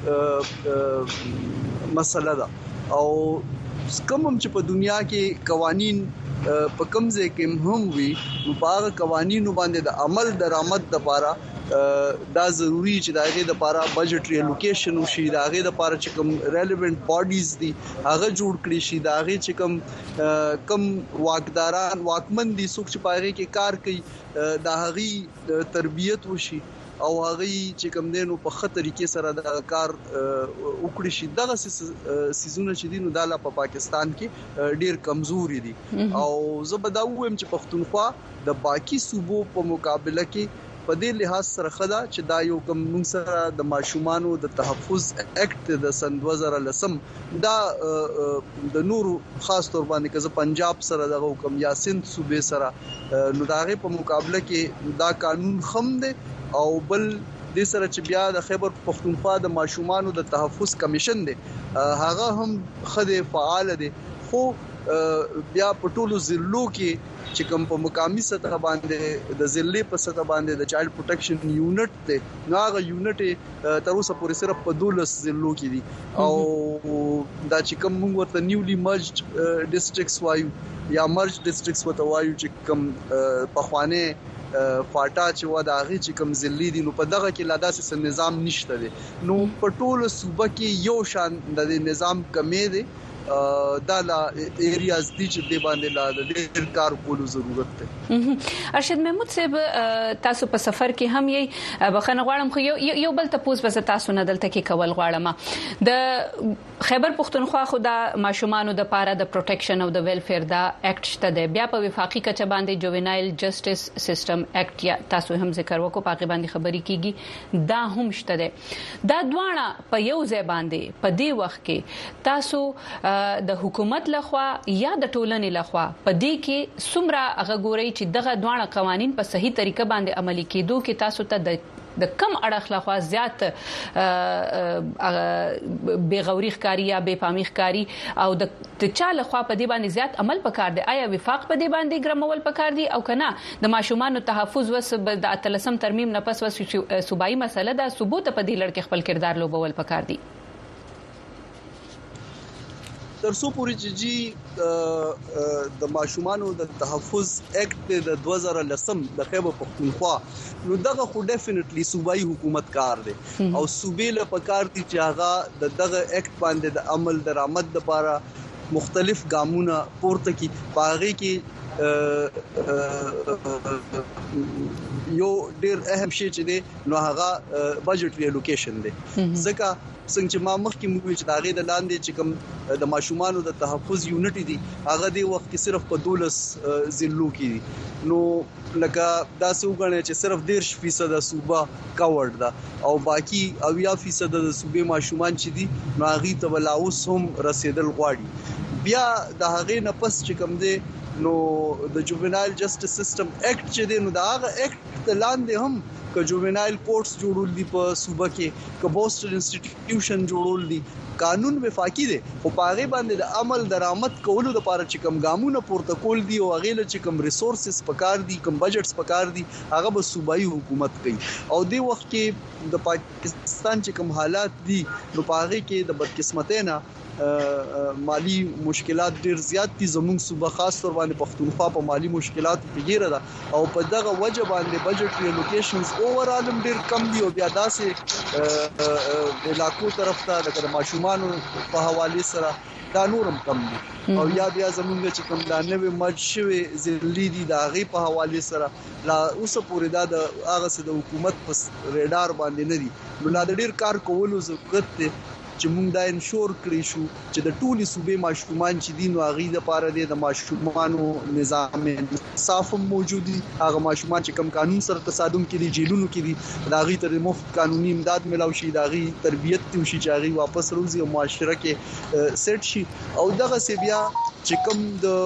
غټ مسله ده او کوم چې په دنیا کې قوانين په کوم ځای کې هم وي په هغه قوانینو باندې د عمل درآمد لپاره دا ضروری چې دا غي د لپاره بجټ ریلوکیشن وشي دا غي د لپاره چې کوم ریلیونټ باډیز دي هغه جوړ کړي شي دا غي چې کوم کم واکداران واکمن دي څوک چې پاره کې کار کوي دا غي تربیت وشي او هغه چې کوم دینو په خطر کې سره د کار وکړي شي دغه سيزونه چې دینو د په پاکستان کې ډیر کمزوري دي او زه به دا وایم چې پښتونخوا د باقي صوبو په مقابله کې په دې لحاظ سره خدا چې دا یو کوم موږ سره د ماشومانو د تحفظ اکټ د سن دوه هزار لسم دا د نورو خاص تور باندې که پنجاب سره د حکم یا سند صوبې سره نو داغه په مقابله کې دا قانون خم دی او بل د سره چې بیا د خیبر پختونخوا د ماشومانو د تحفظ کمیشن دی هغه هم خدای فعال دی خو بیا په ټولو ضلعو کې چې کوم په مقامي سطح باندې د ضلع په سطح باندې د چایلډ پروټیکشن یونټ ته ناغه یونټ تر اوسه پورې صرف په دولس ضلعو کې دي او دا چې کوم موږ ورته نیولی مرجډ ډیسټریکټس وایو یا مرج ډیسټریکټس وته وایو چې کوم په خوانه فاټا چې و دا غي چې کوم ضلع دي نو په دغه کې لا داسې نظام نشته دي نو په ټولو صوبه کې یو شان د نظام کمې دي دا لا ایریاز دي چې د باندې لا د ډېر کار کولو ضرورت ده. ارشد محمود صاحب تاسو په سفر کې هم یې بخنه غواړم خو یو یو بل تاسو به تاسو نه دلته کې کول غواړم د خیبر پختونخوا خو د ماشومانو د پاره د پروټیکشن او د ویلفیر دا اکټ شته دی بیا په وفاقي کچه باندې جوینایل جسټس سیستم اکټ یا تاسو هم ذکر وکړو په باندې خبري کیږي دا هم شته دی دا دواړه په یو ځای باندې په دې وخت کې تاسو د حکومت لخوا یا د ټولنې لخوا په دې کې څومره هغه ګوري چې دغه دواړه قوانين په صحیح طریقه باندې عملي کېدو کې تاسو ته د د کم اړخ لخوا زیات بغوري ښکاری یا بے پامي ښکاری او د چا لخوا په دې باندې زیات عمل پکار دی؟ آیا وفاق په دې باندې ګرمول پکار دی او کنه د ماشومان تحفظ وس د اتلسم ترمیم نه پس وس صوبایي مسله ده ثبوت په دې لړ کې خپل کردار لوبول پکار دی؟ ترڅو پورې چې د ماشومانو د تحفظ اکټ د دوه زره لسم د خیبر پختونخوا نو دغه خو ډیفینټلی صوبایي حکومت کار دی او صوبې له پکار دي چې هغه د دغه اکټ باندې د عمل درآمد لپاره مختلف ګامونه پورته کی پاغي کې یو ډیر اهم شی چې دی نو هغه بجټ ریلوکیشن دی ځکه څنګه چې ما مخکې موږ چې داغه د لاندې چې کوم د ماشومانو د تحفظ یونټ دي هغه دی وخت کې صرف په دولس ضلعو کې نو لکه دا څه وګڼي چې صرف ډیر فیصد د صوبه کاورډ ده او باقی اویا فیصد د صوبې ماشومان چې دي نو هغه ته ولاوس هم رسیدل غواړي بیا د هغه نه پس چې کوم دی نو د جوونایل جسټس سیستم اکټ چې دی نو دا هغه اکټ د لاندې هم که جوونایل کورټس جوړول دي په صوبه کې که بوسټل انسټیټیوشن جوړول دي قانون وفاقي دي او پاغه باندې د عمل درآمد کولو لپاره چې کوم ګامونه پورته کول دي او هغه له چې کوم ریسورسز پکار دي کوم بجټس پکار دي هغه به صوبایي حکومت کوي او د وخت کې د پاکستان چې کوم حالات دي نو پاغه کې د بدقسمتۍ نه مالی مشکلات ډیر زیات دي زموږ صوبه خاص تور باندې پښتونخوا په مالی مشکلات پیګیره ده او په دغه وجه باندې بجټ ریلوکیشنز اوورال ډیر کم دي او بیا داسې علاقو طرف ته د ماشومانو په حواله سره دا نورم کم دي او یا بیا زموږ چې کوم دا نوې مرج شوی ځلې دي دا غي په حواله سره لا اوس پورې دا د هغه څه د حکومت په ریډار باندې نه دي نو لا د ډیر کار کولو ضرورت دی چې موږ دا انشور کړی شو چې د ټولي صوبې ماشومان چې دي نو هغه د پاره دي د ماشومانو نظام انصاف موجود دي هغه ماشومان چې کم قانون سره تصادم کې دي جیلونو کې دي دا غي تر مفت قانوني امداد ملاوي شي دا غي تربيت ته شي چې هغه واپس روزي او معاشره کې سیټ شي او دغه سی بیا چې کم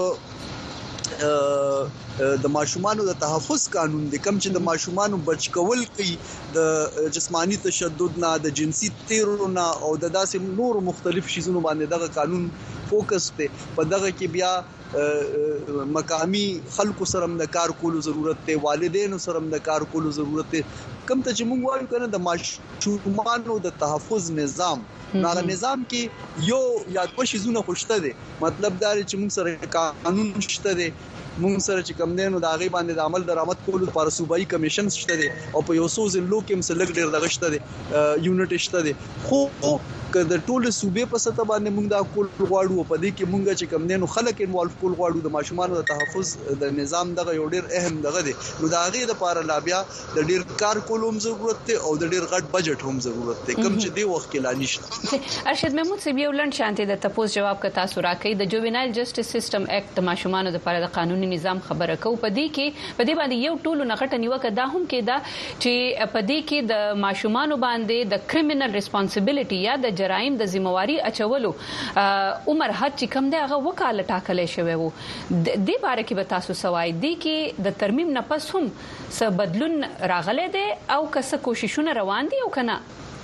د د ماشومانو د تحفظ قانون د کم چې د ماشومانو بچ کول کوي د جسمانی تشدد نه د جنسي تیرو نه او د داسې نور مختلف شیزونو باندې دغه قانون فوکس ته په دغه کې بیا مقامی خلکو سره د کار کولو ضرورت ته والدینو سره د کار کولو ضرورت ته کم ته چې موږ وایو کنه د ماشومانو د تحفظ نظام ناغه نظام کې یو یا دوه شیزونه خوشته دي مطلب دا چې موږ سره قانون شته دي موږ سره چې کم دینو د هغه باندې د عمل درآمد کولو لپاره صوبایي کمیشن شته دي او په یو څو ځلو کې هم سلګ ډیر دغه شته دي یونټ شته دي خو که د ټوله صوبې په سطح باندې موږ دا کول غواړو په دې کې موږ چې کم دینو خلک انوالو کول غواړو د ماشومانو د تحفظ د نظام دغه یو ډیر اهم دغه دی نو د هغه لپاره لا بیا د ډیر کار کولو هم ضرورت دی او د ډیر غټ بجټ هم ضرورت دی کوم چې دی وخت کې لا نشته ارشد محمود سی یو لند شانتي د تپوس جواب ک تاسو راکې د جوونایل جسټس سیستم اکټ د ماشومانو لپاره د قانوني نظام خبره کو په دې کې په دې باندې یو ټولو نغټه نیوکه دا هم کې دا چې په دې کې د ماشومانو باندې د کریمینل ریسپانسیبিলিټي یا د جرایم د ذمہواری اچولو عمر حد چې کم دی هغه وکاله ټاکلې شوی وو د دې باره کې به تاسو سوای دی کې د ترمیم نه پس هم څه بدلون راغلی دی او که څه کوششونه روان دي او کنه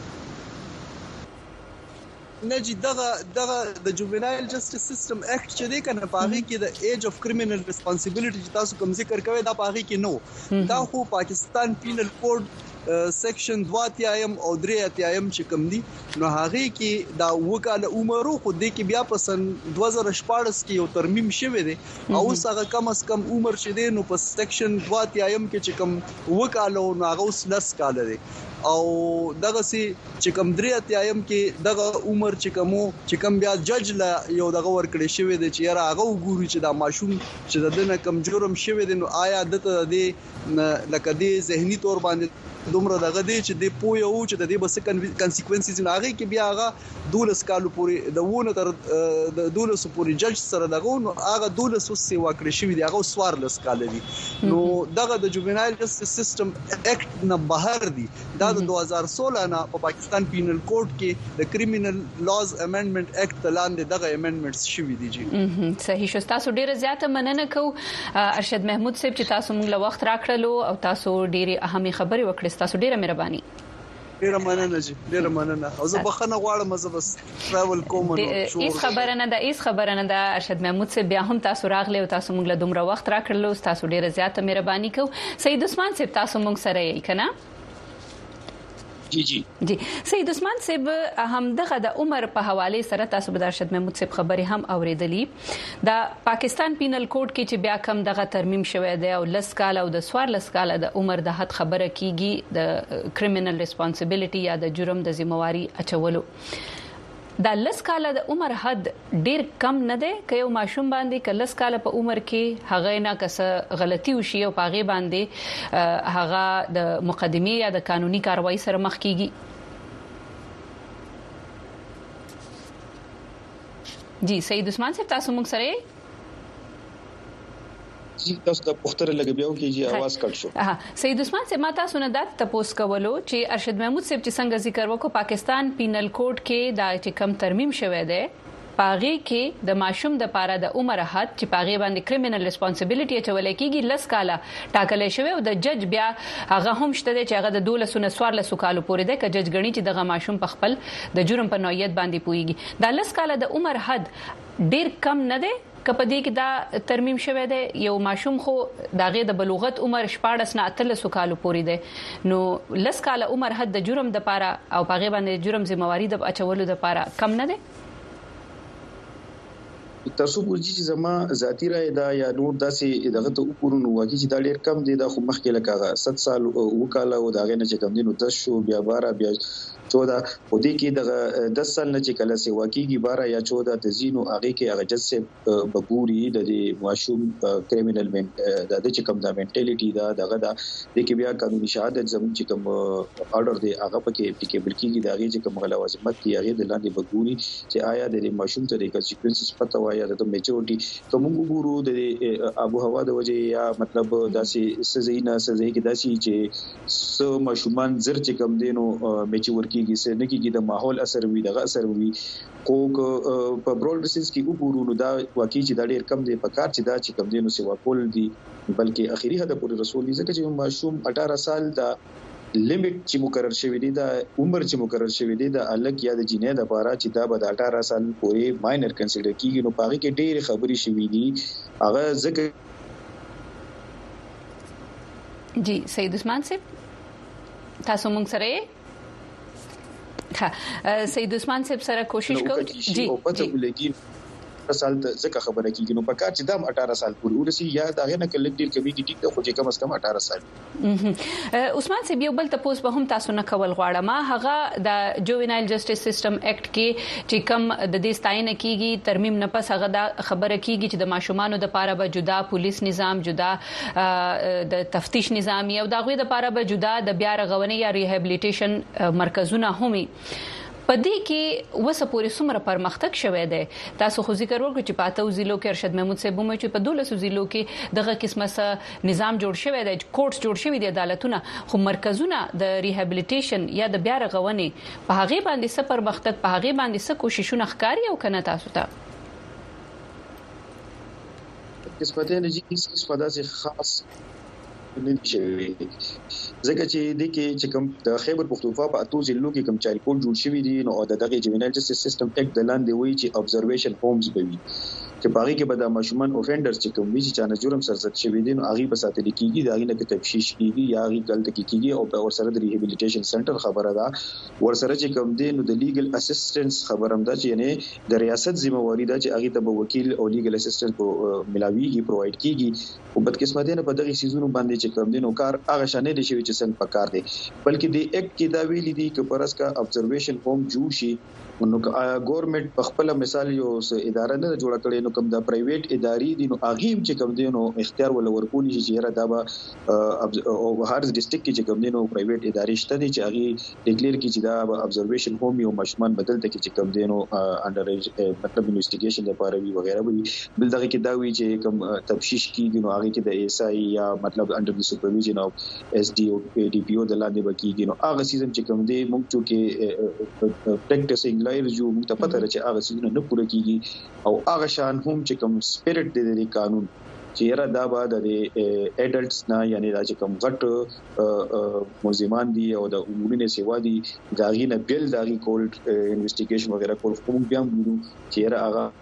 نجی دغه دغه د جوونایل جسټس سیستم اکټ چې دی کنه پاغي کې د ایج اف کریمینل ریسپانسیبিলিټي چې تاسو کوم ذکر کوي دا پاغي کې نو دا خو پاکستان پینل کوډ سیکشن دوه اتیایم او درې اتیایم چې کوم دي نو هغه کې دا وکاله عمر خو د کې بیا په سن دوه زره شپږ کې یو ترمیم شوی دی او هغه کم از کم عمر چې دی نو په سیکشن دوه اتیایم کې چې کوم وکاله نو هغه اوس لس کال دی او دغه سي چې کوم درې اتیایم کې دغه عمر چې کوم چې کوم بیا جج لا یو دغه ورکړی شوی دی چې یاره هغه وګوري چې دا ماشوم چې د دنه کم جرم شوی دی نو آیا دته د لکه د ذهني تور باندې دومره دغه دی چې د پوی او چې د دې بس کانسیکوینسز نه هغه کې بیا هغه دولس کالو پورې د وونه تر د دولس پورې جج سره دغه نو هغه دولس وسې واکړی شوی دی هغه سوارلس کال دی نو دغه د جوونایل جسټس سیستم اکټ نه بهر دی دا د دوه هزار سولہ نه په پاکستان پینل کوډ کې د کریمینل لاز امندمنت اکټ لاندې دغه امندمنټس شوی دي جی صحیح شو تاسو ډیره زیاته مننه کو ارشد محمود صاحب چې تاسو موږ له وخت راکړلو او تاسو ډیره اهمي خبرې وکړې تاسو ډیره مهرباني. ډیره مننه جی ډیره مننه او زه بخنه غواړم زه بس ټراول کوم نو شو هیڅ خبره نه ده هیڅ خبره نه ده ارشد محمود سے بیا هم تاسو راغلی او تاسو موږ له دومره وخت راکړلو تاسو ډیره زیاته مهرباني کو. سید عثمان صاحب تاسو موږ سره یې کنه؟ جی جی جی سید عثمان صاحب هم دغه د عمر په حواله سره تاسو به ارشد محمود صاحب خبري هم اوریدلې دا پاکستان پینل کوډ کې چې بیا کم دغه ترمیم شوی دی او لس کال او د سوار لس کال د عمر د حد خبره کیږي د کریمینل ریسپانسیبিলিټي یا د جرم د ذمہواری اچولو. دا لس کال د عمر حد ډیر کم نه دی که یو ماشوم باندې که لس کال په عمر کې هغه نه کس غلطي وشي او پاغه باندې هغه د مقدمه یا د قانوني کاروایی سره مخ کیږي. جی سید عثمان صاحب تاسو موږ سره جی تاسو د پختره لګبیاو کې جی आवाज کټ شو. ها سید عثمان صاحب ما تاسو نه د تپوس کولو چې ارشد محمود صاحب چې څنګه ذکر وکړو پاکستان پینل کوډ کې دا چې کم ترمیم شوی دی پاغي کې د ماشوم د پاره د عمر حد چې پاغي باندې کریمینل ریسپانسیبিলিټي چولې کېږي لس کاله ټاکل شوی او د جج بیا هغه هم شته چې هغه د دولس نه سوار له سکالو پورې ده ک جج غني چې دغه ماشوم په خپل د جرم په نوعیت باندې پويږي. دا لس کاله د عمر حد ډیر کم نه دی کپدې کې دا ترمیم شوی دی یو ماشوم خو داغه د بلوغت عمر شپاړس نه اتلس کالو پورې دی نو لس کاله عمر حد د جرم د پاره او پاغه باندې جرم ذمہواری د اچولو د پاره کم نه دی. تاسو ګورئ چې زما ذاتی رائے دا یا نور داسې دغه ته وګورو واقعي چې دا ډیر کم دی دا خو مخکې لکه ست سال وکاله او داغه نه چې کم دي نو دس شو بیا بارہ بیا چودہ او دې کې دغه دس سال نه چې کله سي واقعي بارہ یا چودہ تزینو هغه کې هغه جج سے بګوري د دې ماشوم کریمینل د دې چې کم دا منټالیټي دا دغه دا د کې بیا قانوني شهادت زموږ چې کم آرډر دی هغه پکې اپلیکیبل کیږي دا چې کوم لوازمات دي هغه د لاندې بګوري چې آیا د ماشوم ته د کانسیکوینسز پته وایي د میچورټي کوم ګورو د ابو هوا د وجه یا مطلب داسې سزینا سزې کې داسې چې سو ماشومان زر چې کم دینو میچور کیږي سه نه کیږي د ماحول اثر وي دغه اثر وي خو په برول ریسنس کې وګورو نو دا واقعي چې دا ډیر کم دی په کار چې دا چې کم دینو سیوا کول دي بلکې اخیری هدف پر رسول دي ځکه چې ماشوم اٹھارہ سال دا لیمټ چې مقرر شوی دی دا عمر چې مقرر شوی دی دا الګ یا د جنې د لپاره چې دا به د اٹھارہ سال پورې ماینر کنسیډر کیږي نو پاره کې ډېر خبرې شوې دي هغه ځکه. جی سید عثمان صاحب تاسو موږ سره ها سید عثمان صاحب سره کوشش کوو جی جی سال ځکه خبره کیږي نو په کار چې دام اٹھارہ سال پورې ورسي یا دا غنه کله ډیر کمی دي ټیک ته خو چې کم از کم اٹھارہ سال. عثمان صاحب یو بل تاسو به هم تاسو نه کول غواړم ما هغه د جووینایل جسټس سیستم ایکټ کې چې کم د دې ستاینه کیږي ترمیم نه پس هغه دا خبره کیږي چې د ماشومانو د پاره به جدا پولیس نظام جدا د تفتیش نظامی او دا غوي د پاره به جدا د بیا رغونې یا ریهابلیټیشن مرکزونه همي پدې کې وسه پورې څومره پرمختګ شوه دی. تاسو خو ذکر وکړئ چې پاتو ضلعو کې ارشد محمود صاحب مو چې په دولسو ضلعو کې دغه قسمه نظام جوړ شوی دی کورټس جوړ شوی دي عدالتونه خو مرکزونه د ریهابلیټیشن یا د بیا رغونې په هغه باندې څه پرمختګ په هغه باندې څه کوششونه ښکاري او کنه تاسو ته قسمته نه جي استفاده سي خاص نه شي ځکه چې د کې چې کوم د خیبر پختونخوا په اتو ضلعو کې کوم چاري کوډ جوړ شوی دي نو د دغه جوینایل جسټس سیستم ایکټ د لاندې وایي چې ابزرویشن هومز به وي چې باغی کې به د ماشومان اوفندرز چې کوم وی چې چانه جرم سرزت شوی دي نو هغه په ساتل کېږي دا غینه کې تفتیش کېږي یا هغه غلط کېږي او په ور سره د ریهابلیټیشن سنټر خبره ده ور سره چې کوم دي نو د لیګل اسسټنس خبره هم ده چې یعنی د ریاست ذمہواری ده چې هغه ته وکیل او لیګل اسسټنټ ملاویږي پرووايډ کېږي او بدقسمتانه په دغه سيزونو باندې چې کوم دي نو کار هغه شانه دي چې څنګه پکار دي بلکې د ایکټ کې دا ویلي دي چې پرس کا ابزرویشن هوم جوړ شي نو ګورنمنت په خپل مثال یو اداره نه جوړ کړي نو کوم د پرایویټ ادارې دي نو اغه چې کوم دي نو اختیار ول ورکول شي چې را دا به او هر ډیسټریکټ کې چې کوم دي نو پرایویټ ادارې شته دي چې اغه ډیکلیئر کړي چې دا ابزرویشن هوم یو مشمن بدل ته چې کوم دي نو انډر مطلب انویسټیګیشن لپاره وی وغیرہ وی بل دغه کې دا وی چې کوم تفتیش کیږي نو هغه کې د ایس آی یا مطلب انډر دی سپرویژن اف ایس ډی او ډی پی او د لاندې بکیږي نو هغه سیزن چې کوم دي موږ چې پریکټیسینګ لایر جو موږ ته پته راځي هغه سیزن نه پوره کیږي او هغه شان هم چې کوم سپیرټ دی د قانون چې را دا بعد د اډلټس نه یعنی دا چې کوم غټ ملزمان دي او د عمومي سیوا دي داغي نه بیل داغي کولډ انویسټیګیشن وغیرہ کول کوم بیا موږ چې را هغه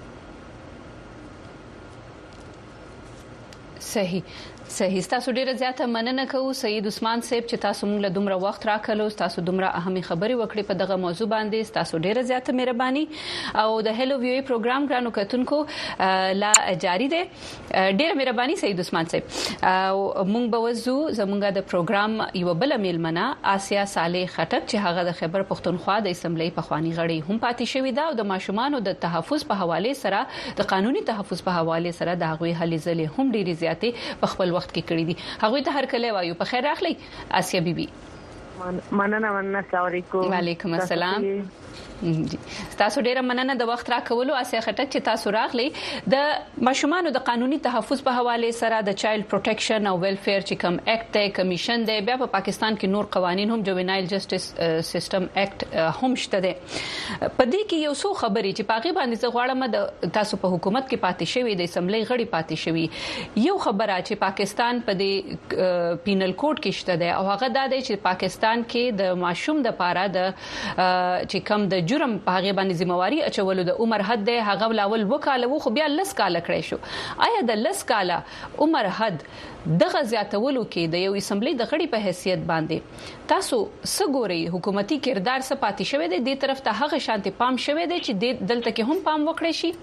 صحیح صحیح تاسو ډیره زیاته مننه کوو سید عثمان صاحب چې تاسو موږ له دومره وخت راکړلو تاسو دومره اهمي خبري وکړې په دغه موضوع باندې تاسو ډیره زیاته مهرباني او د هلو ویو پروګرام ګرانو کتونکو لا جاری دی ډیره مهرباني سید عثمان صاحب او موږ به وزو زموږه د پروګرام یو بل میلمنه آسیا صالح خټک چې هغه د خیبر پختونخوا د اسمبلی په خواني غړي هم پاتې شوې ده او د ماشومانو د تحفظ په حواله سره د قانوني تحفظ په حواله سره د هغوی هلې ځلې هم ډیره زیاتې په خپل وخت کې کړی دي هغه ته هر کله وایو په خیر راغلی آسیا بیبي مننه مننه السلام علیکم وعلیکم السلام تاسو ډیره مننه د وخت راکولو آسیا خټک چې تاسو راغلی د ماشومانو د قانوني تحفظ په حواله سره د چایلډ پروټیکشن او ویلفیر چې کوم اکټ دی کمیشن دی بیا په پاکستان کې نور قوانين هم جوینایل جسټس سیستم اکټ هم شته دي په دې کې یو څو خبرې چې پاغي باندې زه غواړم د تاسو په حکومت کې پاتې شوی د اسمبلی غړي پاتې شوی یو خبره چې پاکستان په دې پینل کوډ کې شته دی او هغه دا دی چې پاکستان کې د ماشوم د پاره د چې کوم د جرم په هغه باندې ذمہواری اچولو د عمر حد دی هغه لاول وکاله وو خو بیا لس کاله کړی شو آیا د لس کاله عمر حد دغه زیاتولو کې د یو اسمبلی د غړي په حیثیت باندې تاسو سګوري حکومتي کردار څه پاتې شوی دی د طرف ته هغه شانتي پام شوی دی چې دلته کې هم پام وکړي شي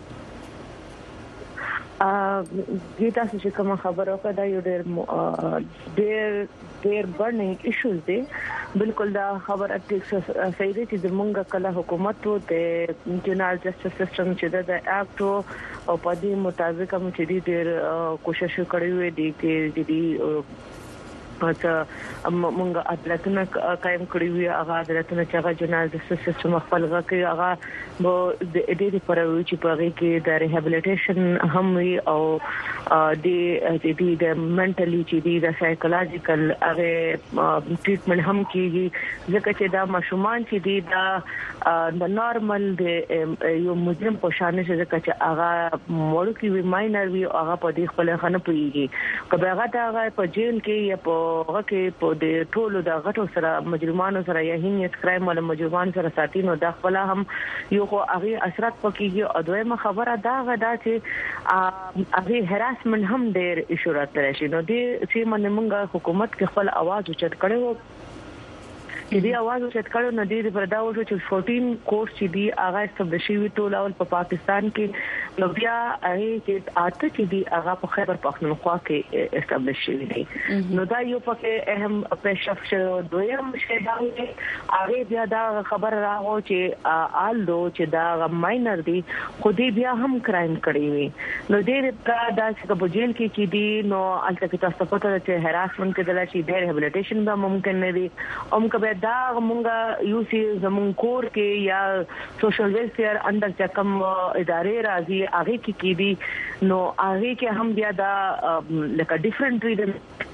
ا دې تاسو چې کوم خبره وکړه دا یو ډېر ډېر ډېر برنینګ ایشوز دي بالکل دا خبر اټیکس صحیح دي چې زمونږ کله حکومت وو د جنرال جسټس سیستم چې د اکټ او په دې مطابق هم چې ډېر کوشش کړی وي دي چې دې پته مونږه عدالتونه قائم کړی وي هغه عدالتونه چې هغه جنرال جسټس سیستم خپل غوښي هغه د دې لپاره چې په هغه کې د ریهابلیټیشن هم وي او د دې د منټلی چې دی د سایکولوژیکل هغه ټریټمنټ هم کیږي ځکه چې دا ماشومان چې دی دا د نارمل د یو مجرم په شان څه ځکه چې هغه مړ کی وی ماینر وی هغه په دې خپل خنه پويږي کله هغه دا هغه په جیل کې یا په هغه کې په د ټولو د غټو سره مجرمانو سره یا هینیت کرایم ول مجرمان سره ساتینو د خپل هم یو خو هغه اثرات پکېږي او دویمه خبره دا غدا چې هغه هراسمنت هم ډېر اشاره ترې شي نو دې چې موږ حکومت کې خپل आवाज اوچت کړو چې دی आवाज اوچت کړو نو دې پر دا وشو چې چودہ کورس چې دی هغه استبلشي وی ټول اول په پاکستان کې نو بیا هغه چې اته چې دی هغه په خیبر پختونخوا کې استبلشي وی دی نو دا یو پکې اهم پېښه شو دویم شی دا دی هغه بیا دا خبر راغو چې آلدو چې دا ماینر دی خو دې بیا هم کرایم کړی وی نو دې په دا چې په جیل کې کې دی نو البته کې تاسو پته چې هراسمنت کې د لاشي ډېر ریهابلیټیشن به ممکن نه دی اوم کبه دا مونږه یو سی زمون کور کې یا سوشل ویلفیر اندر چې کوم ادارې راځي هغه کې کې دي نو هغه کې هم بیا دا لکه ډیفرنٹ ریډن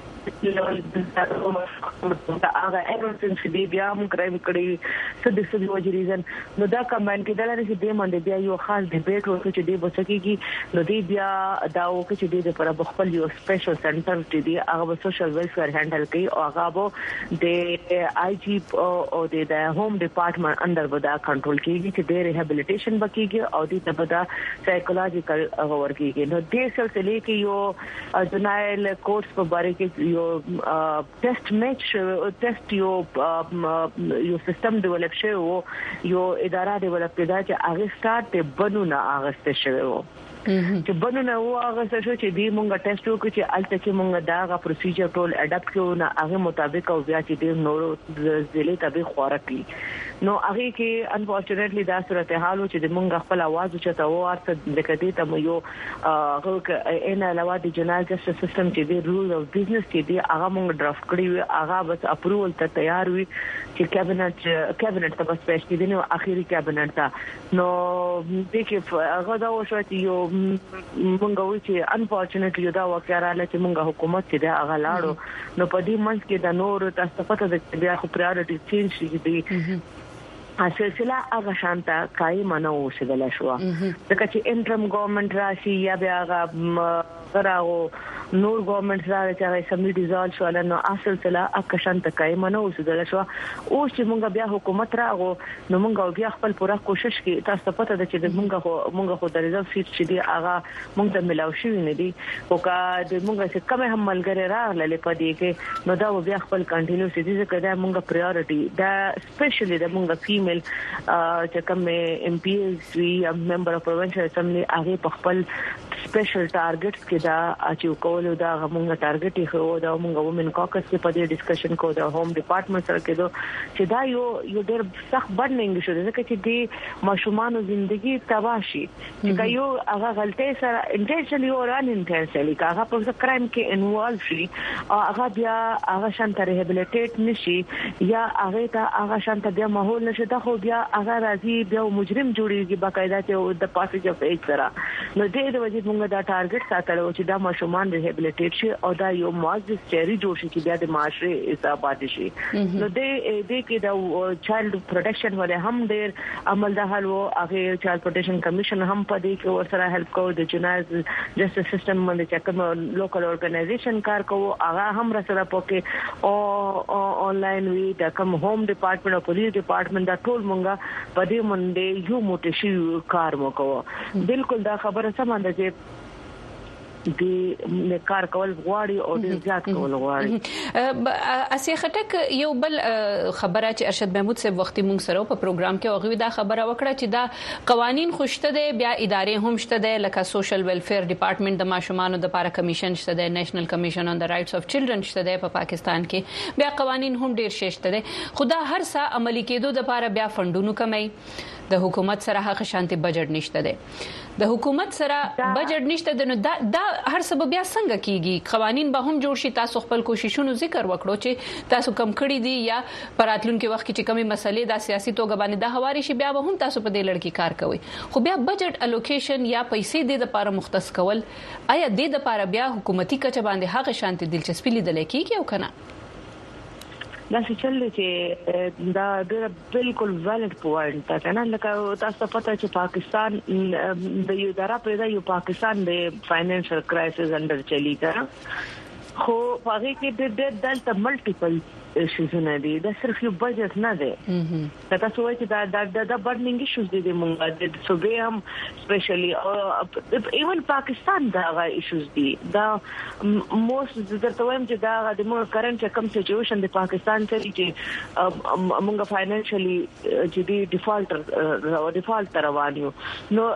هغه ایرورز چې دی بیا موږ کرایم کړی څه د څه وجې ریزن نو دا کمباین کې دا لري چې د باندې بیا یو خاص ډیبیټ وکړي چې دی بچکیږي نو دی بیا دا وکړي چې دی پر خپل یو سپیشل سنټر چې دی هغه سوشل ویلفیر هینډل کوي او هغه به د آی جی او د هوم ډپارټمنټ اندر ودا کنټرول کیږي چې د ریهابلیټیشن بکیږي او د تبدا سایکولوژیکل اور کیږي نو د سلسله کې یو جنایل کورس په باره کې یو ټیسټ میچ ټیسټ یو یو سیستم ډیولپ شوی یو اداره ډیولپ کړه چې هغه سٹارټ بنونه هغه شوی وو چې بنونه و هغه څه چې دی مونږه ټیسټ وکړو چې الته کې مونږه دا غا پروسیجر ټول اډاپټ کړو نه هغه مطابق او بیا چې د نورو ضلع تبع خوراک کړي نو هغه کې انفورچونټلی دا صورتحال چې د مونږ خپل आवाज چته و ارته د کدي ته یو هغه ان علاوه د جنرال جسټس سیستم چې د رول اف بزنس چې دی هغه مونږ ډرافټ کړی وي هغه بس اپروول ته تیار وي چې کابینټ کابینټ ته بس پېښ کړي نو اخیری کابینټ ته نو د کې هغه دا وشو چې یو مونږ وی چې انفورچونټلی دا وکړاله چې مونږ حکومت چې دا هغه لاړو نو په دې منځ کې د نور تاسو پته د بیا خو پرایورټي چینج شي دي سلسله هغه شانته قائم نه اوسېدل شو ځکه چې انټرم ګورنمنت راشي یا بیا هغه غراو نور ګورنمنت را چې اسمبلی ډیزالو شو نو اصل سلسله هغه شانته قائم نه اوسېدل شو او چې موږ بیا حکومت راغو نو موږ بیا خپل پوره کوشش کوي تاسو ته پته ده چې موږ خو موږ خو د ریزرو سیټ چې دی هغه موږ ته ملاو شي نه دي او کا د موږ چې کومه هم ملګری راغله پدې کې نو دا بیا خپل کنټینیو سي دي چې دا موږ پرایورټي دا سپیشلی د موږ فیمیل چې کوم ام پی ایس وی ممبر اف پروینشل اسمبلی هغه په خپل سپیشل ټارګټس کې دا اچو کول دا موږ ټارګټ یې خو دا موږ وومن کاکس کې په دې ډسکشن کو دا هوم ډپارټمنټ سره کې دو چې دا یو یو ډېر سخت برننګ شو ځکه چې د ماشومان ژوندۍ تباشي چې یو هغه غلطي سره انټنشنلی او ان انټنشنلی هغه په کرایم کې انوالو شي او هغه بیا هغه شانته ریهابیلیټیټ نشي یا هغه ته هغه شانته بیا ماحول نشي دا خو بیا هغه راځي بیا مجرم جوړیږي باقاعده چې د پاسیج اف ایج سره نو دې د وجې موږ دا ټارګټ ساتلو چې دا ماشومان ریهابیلیټیټ شي او دا یو معزز چیرې جوړ شي چې بیا د معاشره حسابات شي نو دې دې کې دا چایلډ پروټیکشن ولې هم ډېر عمل د حل او هغه چایلډ پروټیکشن کمیشن هم پدې کې ورسره هیلپ کوي د جنایز جسټس سیستم باندې چې کوم لوکل اورګنایزیشن کار کوي هغه هم سره پوکې او آنلاین وی د کوم هوم ډپارټمنټ او پولیس ډپارټمنټ دا ټول مونږه پدې منډه یو موټی شي کار وکړو بالکل دا خبره سم ده چې د کار کول غواړي او د زیات کول غواړي اسیا خټک یو بل خبره چې ارشد محمود صاحب وختي مونږ سره په پروګرام کې اوغوي دا خبره وکړه چې دا قوانين خوشته دي بیا ادارې هم شته دي لکه سوشل ویلفیر ډپارټمنټ د ماشومانو د لپاره کمیشن شته دي نېشنل کمیشن اون د رائټس اف چلډرن شته دي په پاکستان کې بیا قوانين هم ډیر شته دي خدا هر څه عملي کېدو د لپاره بیا فندونو کمای د حکومت سره هغه شانتي بجټ نشته ده د حکومت سره بجټ نشته ده نو دا, دا هر سبب بیا څنګه کیږي قوانين به هم جوړ شي تاسو خپل کوششونو ذکر وکړو چې تاسو کم کړی دي یا پراتلونکو وخت کې چې کمی مسلې د سیاسي توګه باندې د حواري شي بیا به هم تاسو په دې لړ کې کار کوي خو بیا بجټ الوکیشن یا پیسې د لپاره مختص کول آیا د لپاره بیا حکومتي کچه باندې هغه شانتي دلچسپي لیدل کیږي او کنه دا چې چې دا د بالکل ویلډ پوینټ ده نه لکه تاسو پته چې پاکستان د یو دره پیدا یو پاکستان د فاینانشل کرایسس انډر چلی کا خو هغه کې د دلته ملټیپل ایشوز نه دي دا صرف یو بجټ نه دی دا تاسو وایي چې دا د د برننګ ایشوز دي موږ د صوبې هم سپیشلی ایون پاکستان دا غا ایشوز دي دا موست درته وایم چې دا د موږ کرنٹ کم سچويشن د پاکستان سره چې موږ فاینانشلی چې دی ډیفالټر ډیفالټ روان یو نو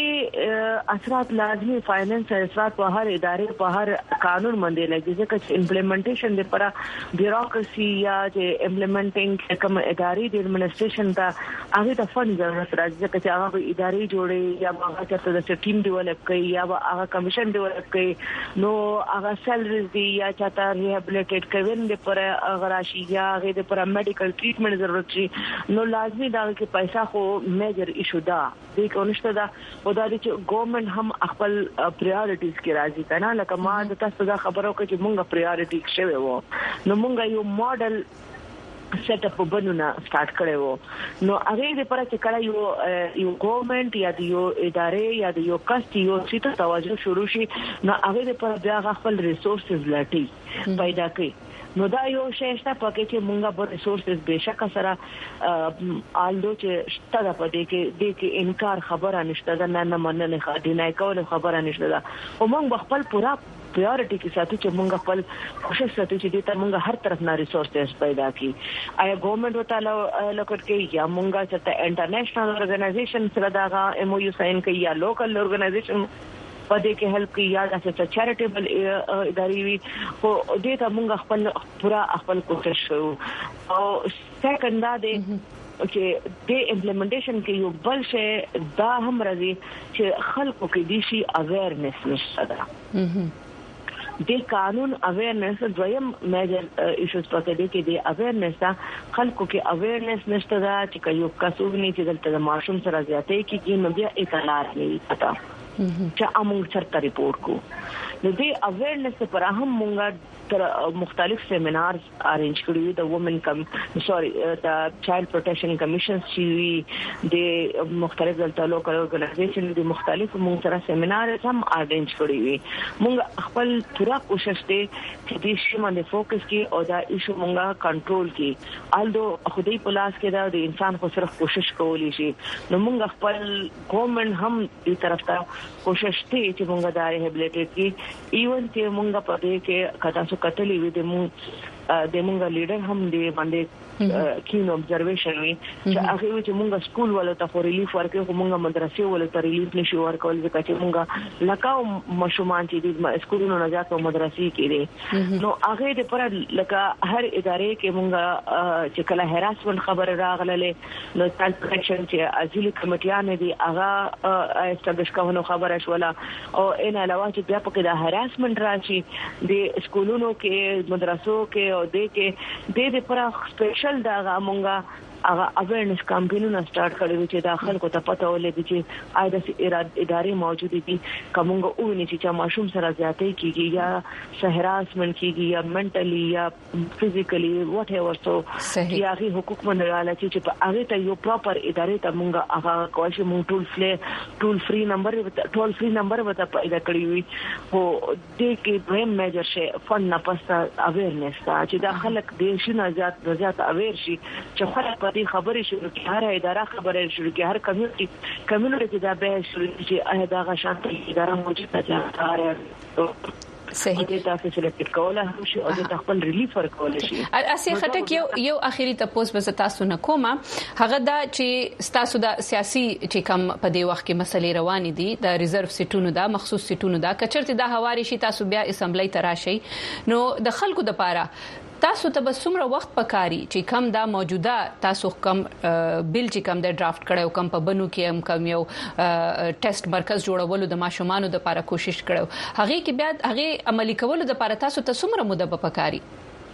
دې اثرات لازمي فاینانس اثرات په هر ادارې په هر قانون باندې لګي چې امپلیمنټیشن لپاره بیوروکراسي یا چې امپلیمنټینګ کوم ادارې د ایڈمنسټریشن ته هغه د فند ضرورت راځي چې هغه ادارې جوړي یا هغه چې د ټیم ډیولپ کوي یا هغه کمیشن ډیولپ کوي نو هغه سیلریز دی یا چاته ریهابیلیټیټ کوي د پر هغه راشي یا هغه د پر میډیکل ټریټمنټ ضرورت شي نو لازمي دا چې پیسې خو میجر ایشو ده د کونشته دا او دا چې ګورنمنت هم خپل پرایورټیز کې راځي کنه لکه ما د تاسو دا خبرو کې چې مونږه پرایورټی شوی وو نو مونږه یو ماډل سیټ اپ بنونه سٹارټ کړو نو هغه د پره چې کله یو یو ګورنمنت یا د یو ادارې یا د یو کست یو څه توجه شروع شي نو هغه د پره بیا خپل ریسورسز لټي پیدا کوي نو دا یو شېشته پکې چې مونږه په ریسورسز بشک سره آلدو چې شته د پدې کې د کې انکار خبره نشته دا نه نه مننه خاطی نه کول خبره نشته دا او مونږ خپل پورا پرایورټی کې ساتو چې مونږ خپل کوشش ساتو چې د ته مونږ هر طرف نه ریسورسز پیدا کړي آیا ګورنمنت وته لکه کې یا مونږه چې انټرنیشنل اورګنایزیشن سره دا ایم او یو ساين کوي یا لوکل اورګنایزیشن پدې کې هیلپ کوي یا چې چیریټیبل ادارې وي خو دې ته مونږ خپل پورا خپل کوشش کوو او سیکنډ دا دی چې د امپلیمنټیشن کې یو بل شی دا هم راځي چې خلکو کې د شي اویرنس نشته ده د قانون اویرنس دویم میجر ایشوز پکې دي کې د اویرنس دا خلکو کې اویرنس نشته دا چې یو کسوګنی چې دلته د ماشوم سره زیاتې کېږي نو بیا اطلاع نه پتا چې امون چرته ریپورت کو نو د اویرنس پر هم مونږه تر مختلف سیمینارز ارینج کړی د وومن کم سوري د چایلډ پروټیکشن کمیشن چې د مختلف دلته لوکل اورګنایزیشن د مختلف موږ سره سیمینار هم ارینج کړی وي موږ خپل پورا کوشش دی چې دې شی باندې فوکس کی او دا ایشو موږ کنټرول کی الدو خدای په لاس کې دا د انسان خو سره کوشش کولی شي نو موږ خپل ګورنمنت هم دې طرف ته کوشش کوي چې موږ دا ریهابلیټیټ کی ایون چې موږ په دې کې کدا څو کتلې وي د موږ د موږ لیډر هم دې باندې کین observation وي چې هغه چې موږ سکول ولته ته ریلیف ورکړو خو موږ مدرسې ولته ریلیف نشو ورکول ځکه چې موږ لکه مشومان چې د سکولونو نه ځکه مدرسې کې دي نو هغه د پر لکه هر ادارې کې موږ چې کله هراسمنت خبر راغله نو چایلډ پروټیکشن چې ازیل کمیټیان دي هغه استابلیش کوونو خبره شوله او ان علاوه چې بیا پکې د هراسمنت راشي د سکولونو کې مدرسو کې او د کې د دې پر سپیشل دا مونږه هغه اویرنس کمپاینونه سٹارټ کړو چې داخل کو ته پته ولګي چې آیدا ادارې موجود دي کومه او نه چې ماشوم سره زیاتې کیږي یا سهراسمنت کیږي یا منټلی یا فزیکلی واټ ایور سو یا هغه حقوق منراله چې په هغه ته یو پراپر ادارې ته مونږه هغه کوشش مونږ ټول فری ټول فری نمبر ټول فری نمبر وته پیدا کړی وي او د کې دویم میجر شي فن نه پسته اویرنس چې دا خلک د شي نه زیات زیات اویر شي چې خلک دې خبرې شروع کی هر اداره خبرې شروع کی هر کمیونټي کمیونټي دا به شروع کی چې دا غشانت اداره موجوده ده صحیح دې تاسو سلیکټ کوله هم شي او د خپل ریلیف ورکول شي اسی خټک یو یو اخیری تاسو به تاسو نه کومه هغه دا چې تاسو د سیاسي چې کم په دې وخت کې مسلې روانې دي د ریزرو سیټونو دا مخصوص سیټونو دا کچرته د حواري شي تاسو بیا اسمبلی تراشي نو د خلکو د پاره تاسو ته به څومره وخت پکاري چې کم دا موجوده تاسو کم بل چې کم د ډرافټ کړو کم په بنو کې هم کم یو ټیسټ مرکز جوړولو د ماشومانو د لپاره کوشش کړو هغه کې بیا هغه عملی کولو د لپاره تاسو ته څومره موده به پکاري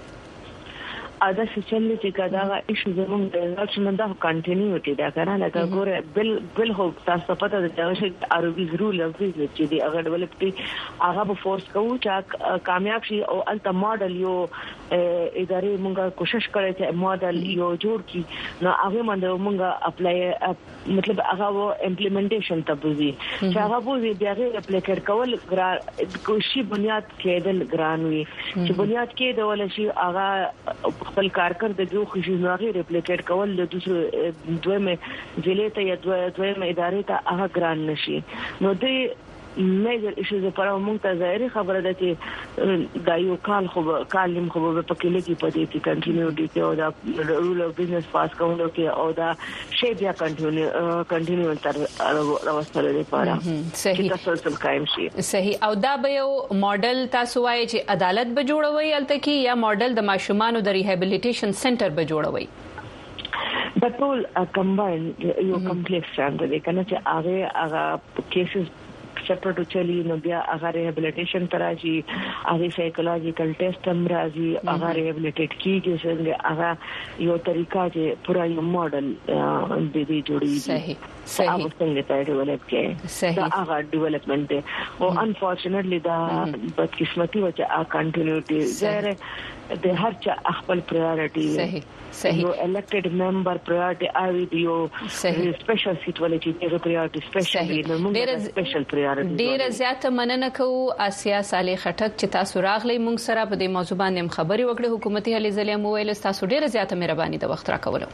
ادا چې چې کدا ایشو زموږ د ریزولوشن دا کنټینیوټي دا کنه لکه ګوره بل بل هو تاسو پته د چې اروبیز رول او چې دی هغه ډیولپټي هغه به فورس کوو چې کامیاب شي او الته ماډل یو ادارې مونږه کوشش کړې چې ماډل یو جوړ کی نو هغه باندې مونږه اپلای مطلب هغه امپلیمنټیشن ته بوزي چې هغه بوزي بیا غیر اپلیکر کول کوشي بنیاد کېدل ګران وي چې بنیاد کې ډول شي هغه خپل کارکر د جو خوشي نوغي ریپلیکیټ کول د دوسر دویمه ضلع ته یا دویمه ادارې ته هغه ګران نشي نو د میجر ایشوز لپاره موږ ته ظاهري خبره ده چې دا یو کال خو کال نیم خو په کې لګي پدې کې کنټینیوټي او دا رول اف بزنس پاس کوونکو کې او دا شی بیا کنټینیو کنټینیو تر راوستل لپاره صحیح تاسو قائم شي صحیح او دا به یو ماډل تاسو وایي چې عدالت به جوړوي الته کې یا ماډل د ماشومانو د ریهابلیټیشن سنټر به جوړوي د ټول کمباین یو کمپلیکس څنګه دی کنه چې هغه هغه کیسز سپورټ چلی نو بیا هغه ریهابلیټیشن تراجی هغه سایکولوژیکل ټیسټ هم راځي هغه ریهابلیټیټ کیږي څنګه هغه یو طریقہ چې پورا یو ماډل د دې جوړیږي صحیح صحیح هغه څنګه ته ډیولپ کې صحیح هغه ډیولپمنٹ دی او انفورچونټلی دا بدقسمتي و چې ا کنټینیوټي زره د هر چا خپل پرایورټي صحیح صحیح یو الیکټډ ممبر پرایورټي اوی دیو سپیشل سیټ ولې چې دغه پرایورټي سپیشل نو موږ سپیشل پرایورټي ډیر زیات مننه کوو آسیا صالح خټک چې تاسو راغلی موږ سره په دې موضوع باندې خبري وکړو حکومتي هلي ځلې مو ویل تاسو ډیر زیات مهرباني د وخت راکولو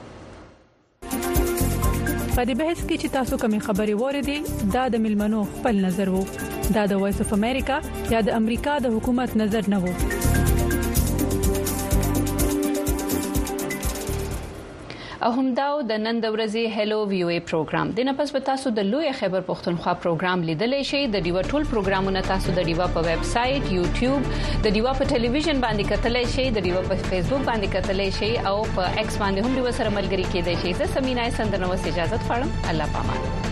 په دې بحث کې چې تاسو کومې خبري وریدي دا د ملمنو خپل نظر وو دا د وایس اف امریکا یا د امریکا د حکومت نظر نه وو او همداو د نن د ورځې هلو ویو ای پروګرام د نه پس په تاسو د لوی خیبر پښتونخوا پروګرام لیدلې شي د ډیوا ټول پروګرامونه تاسو د ډیوا په ویب سټ یوټیوب د ډیوا په ټلویزیون باندې کتلای شي د ډیوا په فیسبوک باندې کتلای شي او په ایکس باندې هم ډیوا سره ملګری کېدای شي زه سمینا سندرنوس اجازه غواړم الله پامان